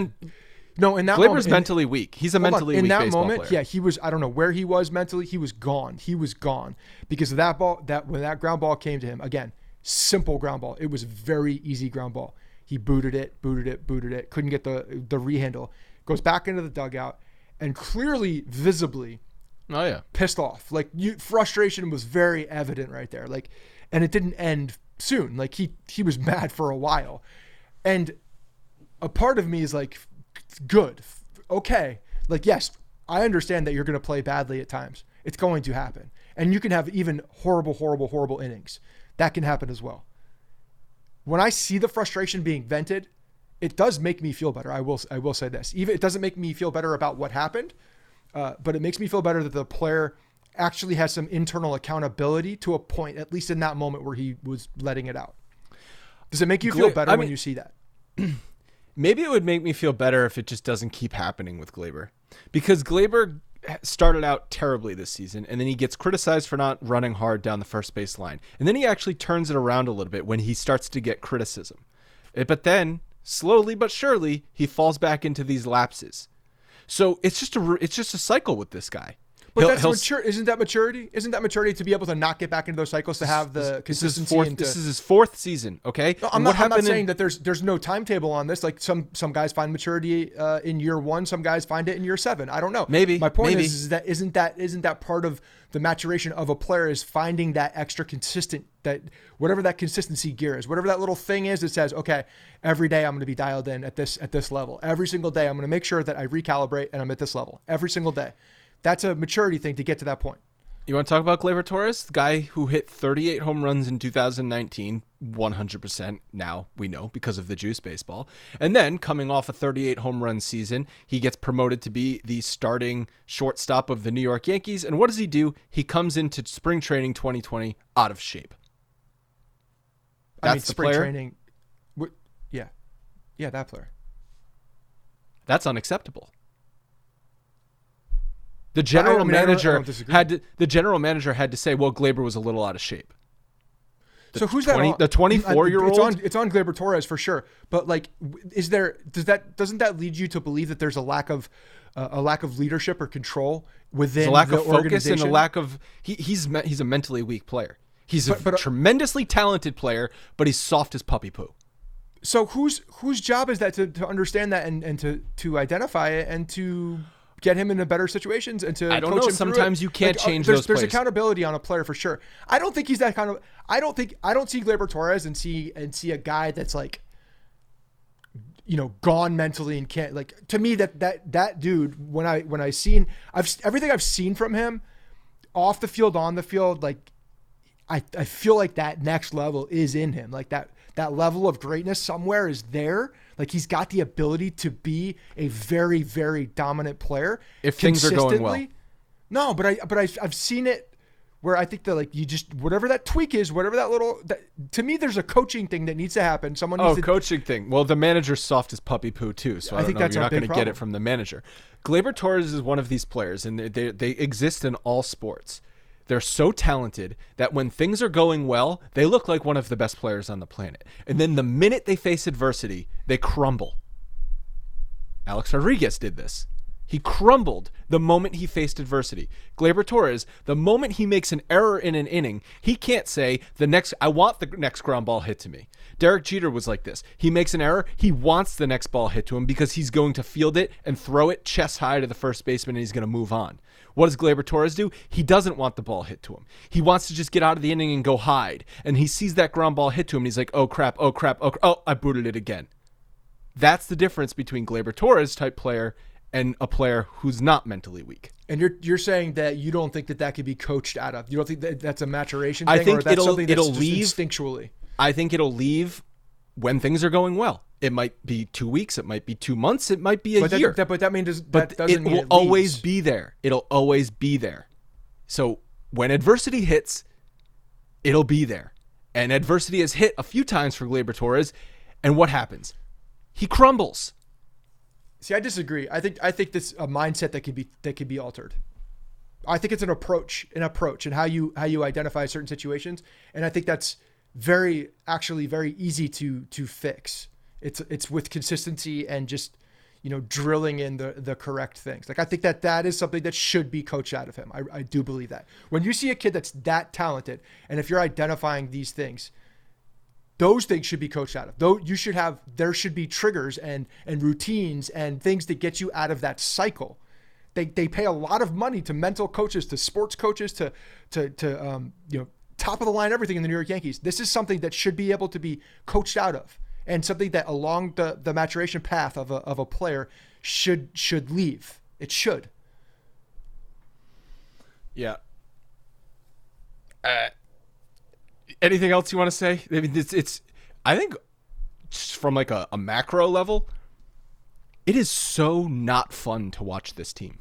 No, in that Glaber's moment, mentally weak. He's a mentally in weak that baseball moment, player. yeah, he was. I don't know where he was mentally. He was gone. He was gone because of that ball. When that ground ball came to him, again, simple ground ball. It was very easy ground ball. He booted it. Couldn't get the rehandle. Goes back into the dugout, and clearly, visibly, Oh yeah. pissed off. Frustration was very evident right there. And it didn't end soon. He was mad for a while, and a part of me is like, good, okay. Yes, I understand that you're going to play badly at times. It's going to happen, and you can have even horrible innings. That can happen as well. When I see the frustration being vented, it does make me feel better. I will say this. Even it doesn't make me feel better about what happened, but it makes me feel better that the player actually has some internal accountability to a point, at least in that moment where he was letting it out. Does it make you feel better when you see that? Maybe it would make me feel better if it just doesn't keep happening with Glaber, because Glaber started out terribly this season, and then he gets criticized for not running hard down the first base line, and then he actually turns it around a little bit when he starts to get criticism. But then slowly but surely he falls back into these lapses. So it's just a cycle with this guy. But that's mature. Isn't that maturity? Isn't that maturity to be able to not get back into those cycles, to have the consistency? This is his fourth season. Okay, No, I'm not saying that there's no timetable on this. Like some guys find maturity in year 1, some guys find it in year 7. I don't know. Maybe my point is that isn't that part of the maturation of a player, is finding that extra consistent, that whatever that consistency gear is, whatever that little thing is that says, okay, every day I'm going to be dialed in at this level. Every single day I'm going to make sure that I recalibrate and I'm at this level every single day. That's a maturity thing to get to that point. You want to talk about Gleyber Torres, the guy who hit 38 home runs in 2019, 100% now we know because of the juice baseball. And then coming off a 38 home run season, he gets promoted to be the starting shortstop of the New York Yankees. And what does he do? He comes into spring training 2020 out of shape. That's the spring player. Training. Yeah, that player. That's unacceptable. The general manager had to say, well, Gleyber was a little out of shape. Who's that? The 24-year-old? It's on Gleyber Torres for sure. But doesn't that lead you to believe that there's a lack of leadership or control within There's a lack the of focus organization? and a lack of he's a mentally weak player. He's a tremendously talented player, but he's soft as puppy poo. So whose job is that to understand that and to identify it and to get him into better situations and to I don't coach know. him through Sometimes it? you can't change those There's players. accountability on a player for sure. I don't think he's that kind of. I don't see Gleyber Torres and see a guy that's gone mentally and can't, to me that dude, when I seen everything I've seen from him off the field, on the field, I feel like that next level is in him. That level of greatness somewhere is there. He's got the ability to be a very, very dominant player if things are going well. No, but I've seen it where I think that you just, whatever that tweak is, whatever to me, there's a coaching thing that needs to happen. Someone needs coaching thing. Well, the manager's soft as puppy poo too, so I think you're not going to get it from the manager. Gleyber Torres is one of these players, and they exist in all sports. They're so talented that when things are going well, they look like one of the best players on the planet. And then the minute they face adversity, they crumble. Alex Rodriguez did this. He crumbled the moment he faced adversity. Gleyber Torres, the moment he makes an error in an inning, he can't say, I want the next ground ball hit to me. Derek Jeter was like this. He makes an error. He wants the next ball hit to him because he's going to field it and throw it chest high to the first baseman, and he's going to move on. What does Gleyber Torres do? He doesn't want the ball hit to him. He wants to just get out of the inning and go hide. And he sees that ground ball hit to him, and he's like, oh, crap, I booted it again. That's the difference between Gleyber Torres type player and a player who's not mentally weak. And you're saying that you don't think that could be coached out of. You don't think that that's a maturation I thing, think or that's it'll something that's just leave instinctually? I think it'll leave when things are going well. It might be 2 weeks. It might be 2 months. It might be a year. But that means But that doesn't it mean will it always leaves. be there. It'll always be there. So when adversity hits, it'll be there. And adversity has hit a few times for Gleyber Torres. And what happens? He crumbles. See, I disagree. I think this a mindset that could be altered. I think it's an approach and how you identify certain situations, and I think that's very easy to fix. It's with consistency and just drilling in the correct things. Like I think that is something that should be coached out of him. I do believe that. When you see a kid that's that talented, and if you're identifying these things, those things should be coached out of. Though there should be triggers and routines and things that get you out of that cycle. They pay a lot of money to mental coaches, to sports coaches, to top of the line everything in the New York Yankees. This is something that should be able to be coached out of, and something that along the maturation path of a player should leave. It should. Yeah. Anything else you want to say? I mean, it's. I think, just from like a macro level, it is so not fun to watch this team.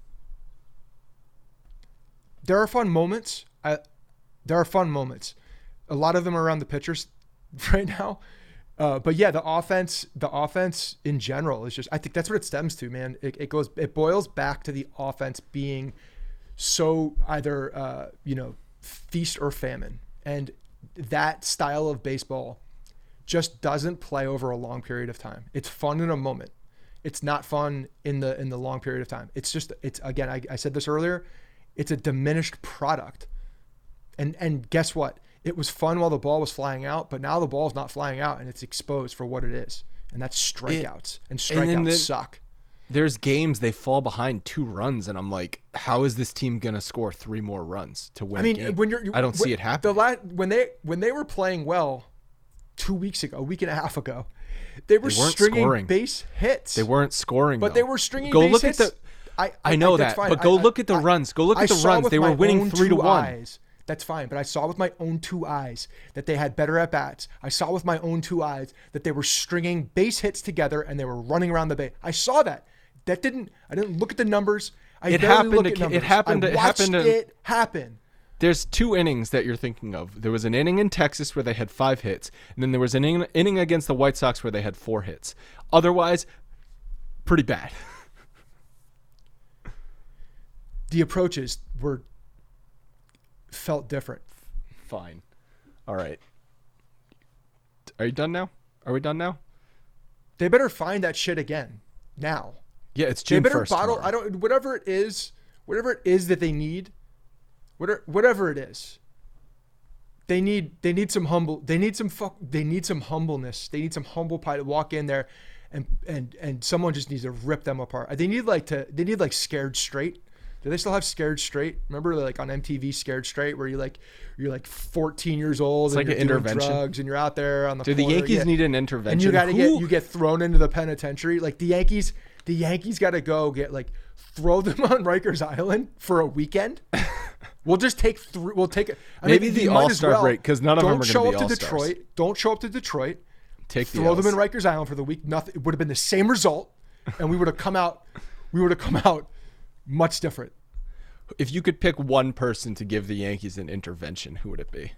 There are fun moments. There are fun moments. A lot of them are around the pitchers right now. But yeah, the offense in general is just. I think that's what it stems to, man. It boils back to the offense being so either feast or famine. And that style of baseball just doesn't play over a long period of time. It's fun in a moment. It's not fun in the long period of time. It's again, I said this earlier, it's a diminished product. And guess what? It was fun while the ball was flying out, but now the ball's not flying out and it's exposed for what it is. And that's strikeouts. And strikeouts suck. There's games they fall behind 2 runs, and I'm like, how is this team gonna score 3 more runs to win? I mean, I don't see it happen. When they were playing well 2 weeks ago, a week and a half ago, they weren't stringing scoring base hits. They weren't scoring, but though. they were stringing go base look hits. At the. I know that, but go look at the runs. Go look at the runs. They were winning 3-1. That's fine, but I saw with my own 2 eyes that they had better at bats. I saw with my own 2 eyes that they were stringing base hits together and they were running around the base. I saw that. I didn't look at the numbers. It happened. There's 2 innings that you're thinking of. There was an inning in Texas where they had 5 hits, and then there was an inning against the White Sox where they had 4 hits. Otherwise, pretty bad. The approaches felt different. Fine. All right. Are you done now? Are we done now? They better find that shit again now. Yeah, it's June 1st. They better bottle. Whatever it is that they need, whatever it is. They need some humbleness. They need some humble pie to walk in there, and someone just needs to rip them apart. They need Scared Straight. Do they still have Scared Straight? Remember, like on MTV, Scared Straight, where you're 14 years old it's and like you're doing intervention. Drugs and you're out there on the corner. Do the Yankees need an intervention? And you get thrown into the penitentiary. Like the Yankees got to go throw them on Rikers Island for a weekend. We'll just take three. We'll take it. Maybe the All-Star break, because none of them are going to be All-Stars. Don't show up to Detroit. Throw them in Rikers Island for the week. Nothing. It would have been the same result, and we would have come out. Much different. If you could pick one person to give the Yankees an intervention, who would it be?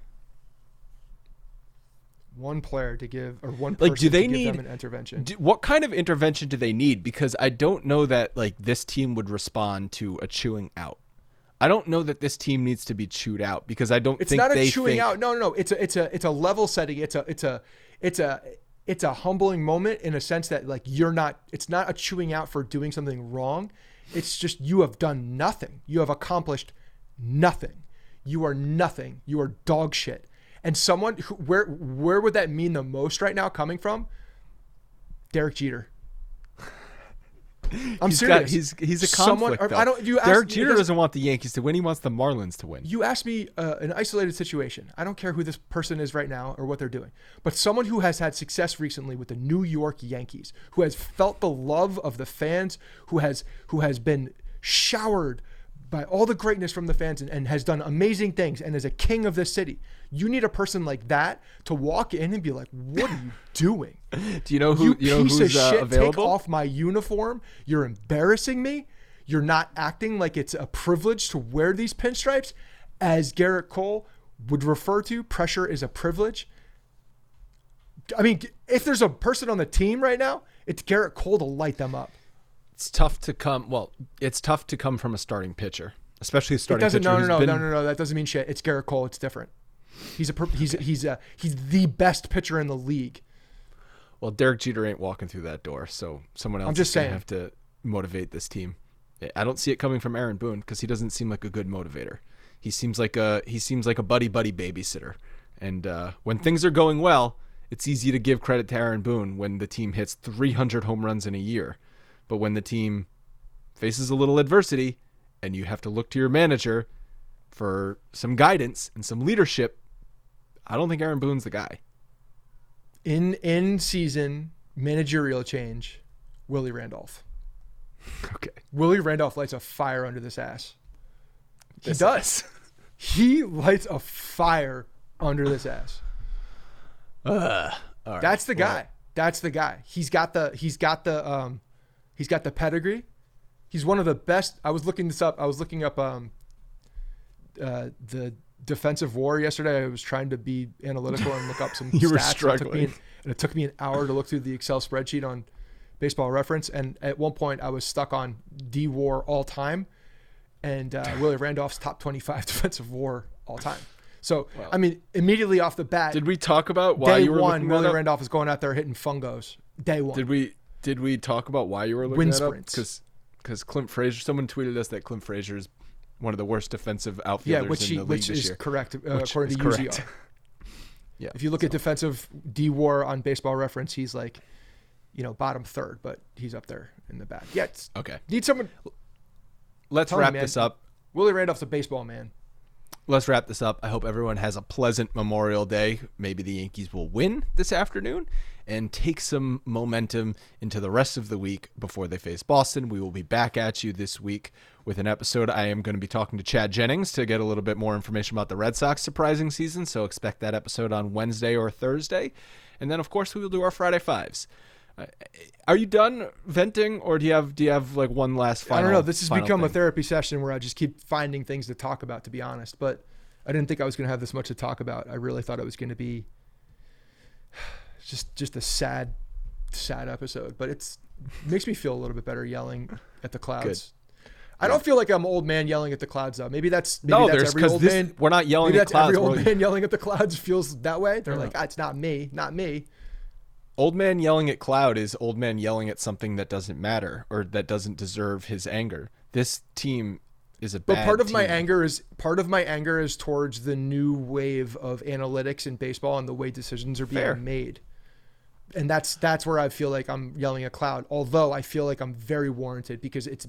One player to give, or one person do they to give need them an intervention. What kind of intervention do they need? Because I don't know that this team would respond to a chewing out. I don't know that this team needs to be chewed out, because I don't think they think... It's not a chewing out. No. It's a level setting. It's a humbling moment in a sense that it's not a chewing out for doing something wrong. It's just you have done nothing. You have accomplished nothing. You are nothing. You are dog shit. And someone who, where would that mean the most right now coming from? Derek Jeter. I'm serious. He's a conflict. Derek Jeter doesn't want the Yankees to win. He wants the Marlins to win. You asked me an isolated situation. I don't care who this person is right now or what they're doing, but someone who has had success recently with the New York Yankees, who has felt the love of the fans, who has been showered by all the greatness from the fans and has done amazing things and is a king of this city. You need a person like that to walk in and be like, what are you doing? Do you know who piece of shit, available? Take off my uniform. You're embarrassing me. You're not acting like it's a privilege to wear these pinstripes. As Garrett Cole would refer to, pressure is a privilege. I mean, if there's a person on the team right now, it's Garrett Cole to light them up. It's tough to come from a starting pitcher, especially a starting pitcher. No. That doesn't mean shit. It's Garrett Cole. It's different. He's the best pitcher in the league. Well, Derek Jeter ain't walking through that door, so someone else is going to have to motivate this team. I don't see it coming from Aaron Boone because he doesn't seem like a good motivator. He seems like a buddy babysitter. And when things are going well, it's easy to give credit to Aaron Boone when the team hits 300 home runs in a year. But when the team faces a little adversity and you have to look to your manager for some guidance and some leadership, I don't think Aaron Boone's the guy. In season managerial change, Willie Randolph. Okay. Willie Randolph lights a fire under this ass. He does. He lights a fire under this ass. All right. That's the guy. That's the guy. He's got the pedigree. He's one of the best. I was looking this up. I was looking up the defensive WAR yesterday. I was trying to be analytical and look up some you stats. were struggling. It took me an hour to look through the Excel spreadsheet on Baseball Reference. And at one point I was stuck on D-WAR all time and Willie Randolph's top 25 defensive WAR all time. So, well, I mean, immediately off the bat. Did we talk about why you were looking Willie that up? Randolph is going out there hitting fungos. Day one. Did we talk about why you were looking Wind that sprints. up? Because Clint Frazier, someone tweeted us that Clint Frazier is one of the worst defensive outfielders in the league this year. Which is correct, according to UZR. Yeah. If you look at defensive D-WAR on Baseball Reference, he's like, bottom third, but he's up there in the back. Yeah. Okay. Need someone. Let's wrap this up. Willie Randolph's a baseball man. Let's wrap this up. I hope everyone has a pleasant Memorial Day. Maybe the Yankees will win this afternoon and take some momentum into the rest of the week before they face Boston. We will be back at you this week with an episode. I am going to be talking to Chad Jennings to get a little bit more information about the Red Sox surprising season, so expect that episode on Wednesday or Thursday. And then, of course, we will do our Friday Fives. Are you done venting, or do you have like one last final? I don't know. This has become thing? A therapy session where I just keep finding things to talk about, to be honest. But I didn't think I was going to have this much to talk about. I really thought it was going to be just a sad episode. But it makes me feel a little bit better yelling at the clouds. Good. I don't feel like I'm old man yelling at the clouds though. Maybe that's every old man. We're not yelling at clouds. Every old man yelling at the clouds feels that way. They're like, it's not me. Old man yelling at cloud is old man yelling at something that doesn't matter or that doesn't deserve his anger. This team is a bad But part of team. my anger is towards the new wave of analytics in baseball and the way decisions are being made. And that's where I feel like I'm yelling at cloud. Although I feel like I'm very warranted because it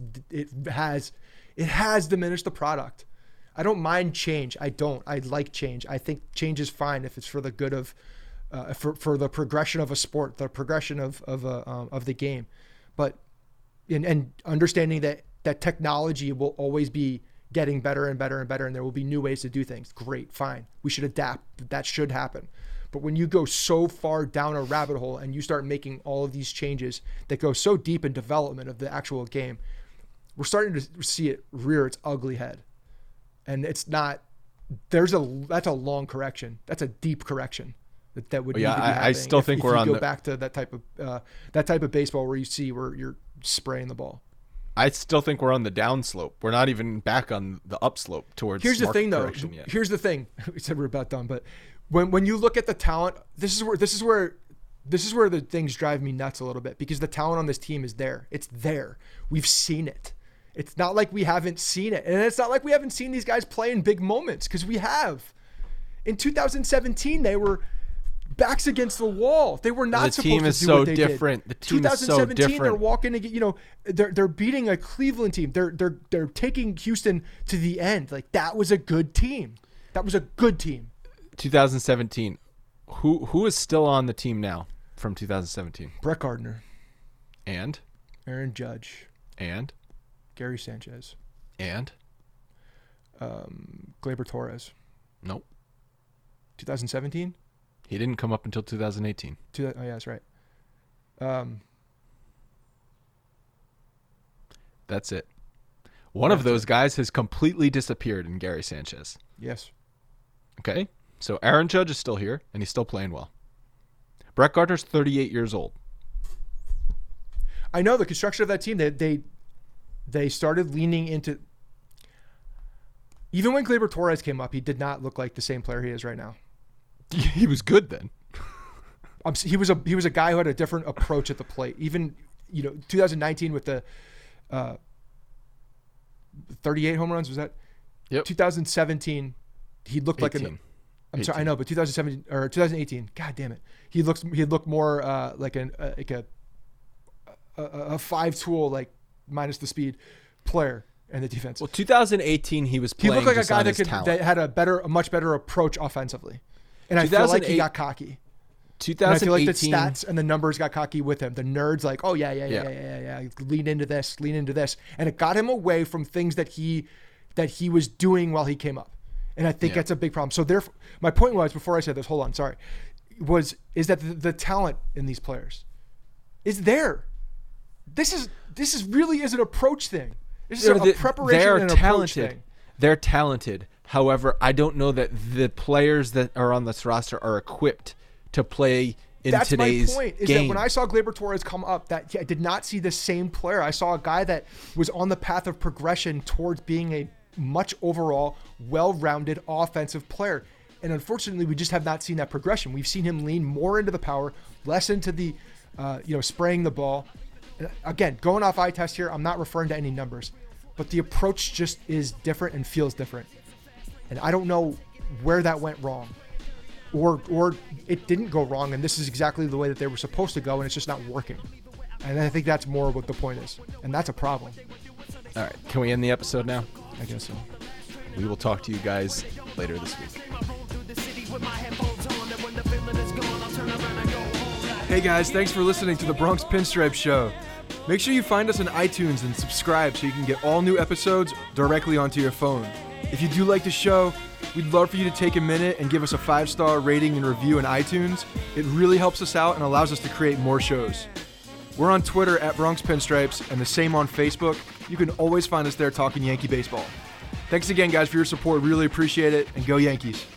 has diminished the product. I don't mind change. I like change. I think change is fine if it's for the good of for the progression of a sport, the progression of the game, but and understanding that technology will always be getting better and better and better, and there will be new ways to do things. Great, fine, we should adapt. That should happen. But when you go so far down a rabbit hole and you start making all of these changes that go so deep in development of the actual game, we're starting to see it rear its ugly head, and it's not. That's a long correction. That's a deep correction. That would need to be happening. I still think we're on. Go back to that type of baseball where you're spraying the ball. I still think we're on the downslope. We're not even back on the upslope towards. Here's the thing, though. Yet. Here's the thing. We said we're about done, but when you look at the talent, this is where the things drive me nuts a little bit because the talent on this team is there. It's there. We've seen it. It's not like we haven't seen it. And it's not like we haven't seen these guys play in big moments, because we have. In 2017, they were backs against the wall. They were not supposed to do what they did. The team is so different. The team is so 2017, they're walking to they're beating a Cleveland team. They're taking Houston to the end. Like, that was a good team. That was a good team. 2017. Who is still on the team now from 2017? Brett Gardner. And? Aaron Judge. And? Gary Sanchez. And? Gleyber Torres. Nope. 2017? He didn't come up until 2018. Oh, yeah, that's right. That's it. One of those guys has completely disappeared in Gary Sanchez. Yes. Okay? So Aaron Judge is still here, and he's still playing well. Brett Gardner's 38 years old. I know the construction of that team, they started leaning into... Even when Gleyber Torres came up, he did not look like the same player he is right now. He was good then. He was a guy who had a different approach at the plate. Even 2019 with the 38 home runs, was that? Yep. 2017, he looked 18. like I'm sorry, I know, but 2017 or 2018, god damn it, he looked more like a 5-tool, like minus the speed player in the defense. Well, 2018 he was playing. He looked like just a guy on his talent. that had a much better approach offensively. And I feel like he got cocky. 2018, And I feel like the stats and the numbers got cocky with him. The nerds like, oh yeah. Lean into this. And it got him away from things that he was doing while he came up. And I think that's a big problem. So therefore, my point was, before I said this, hold on, sorry, is that the talent in these players is there. This is really is an approach thing. This is a preparation and an approach thing. They're talented. However, I don't know that the players that are on this roster are equipped to play in today's game. That's my point, is that when I saw Gleyber Torres come up, I did not see the same player. I saw a guy that was on the path of progression towards being a much overall, well-rounded offensive player. And unfortunately, we just have not seen that progression. We've seen him lean more into the power, less into the, spraying the ball. Again, going off eye test here, I'm not referring to any numbers, but the approach just is different and feels different. And I don't know where that went wrong, or it didn't go wrong, and this is exactly the way that they were supposed to go, and it's just not working. And I think that's more what the point is, and that's a problem. All right, can we end the episode now? I guess so. We will talk to you guys later this week. Hey guys, thanks for listening to the Bronx Pinstripe Show. Make sure you find us on iTunes and subscribe so you can get all new episodes directly onto your phone. If you do like the show, we'd love for you to take a minute and give us a 5-star rating and review in iTunes. It really helps us out and allows us to create more shows. We're on Twitter at Bronx Pinstripes and the same on Facebook. You can always find us there talking Yankee baseball. Thanks again, guys, for your support. Really appreciate it, and go Yankees.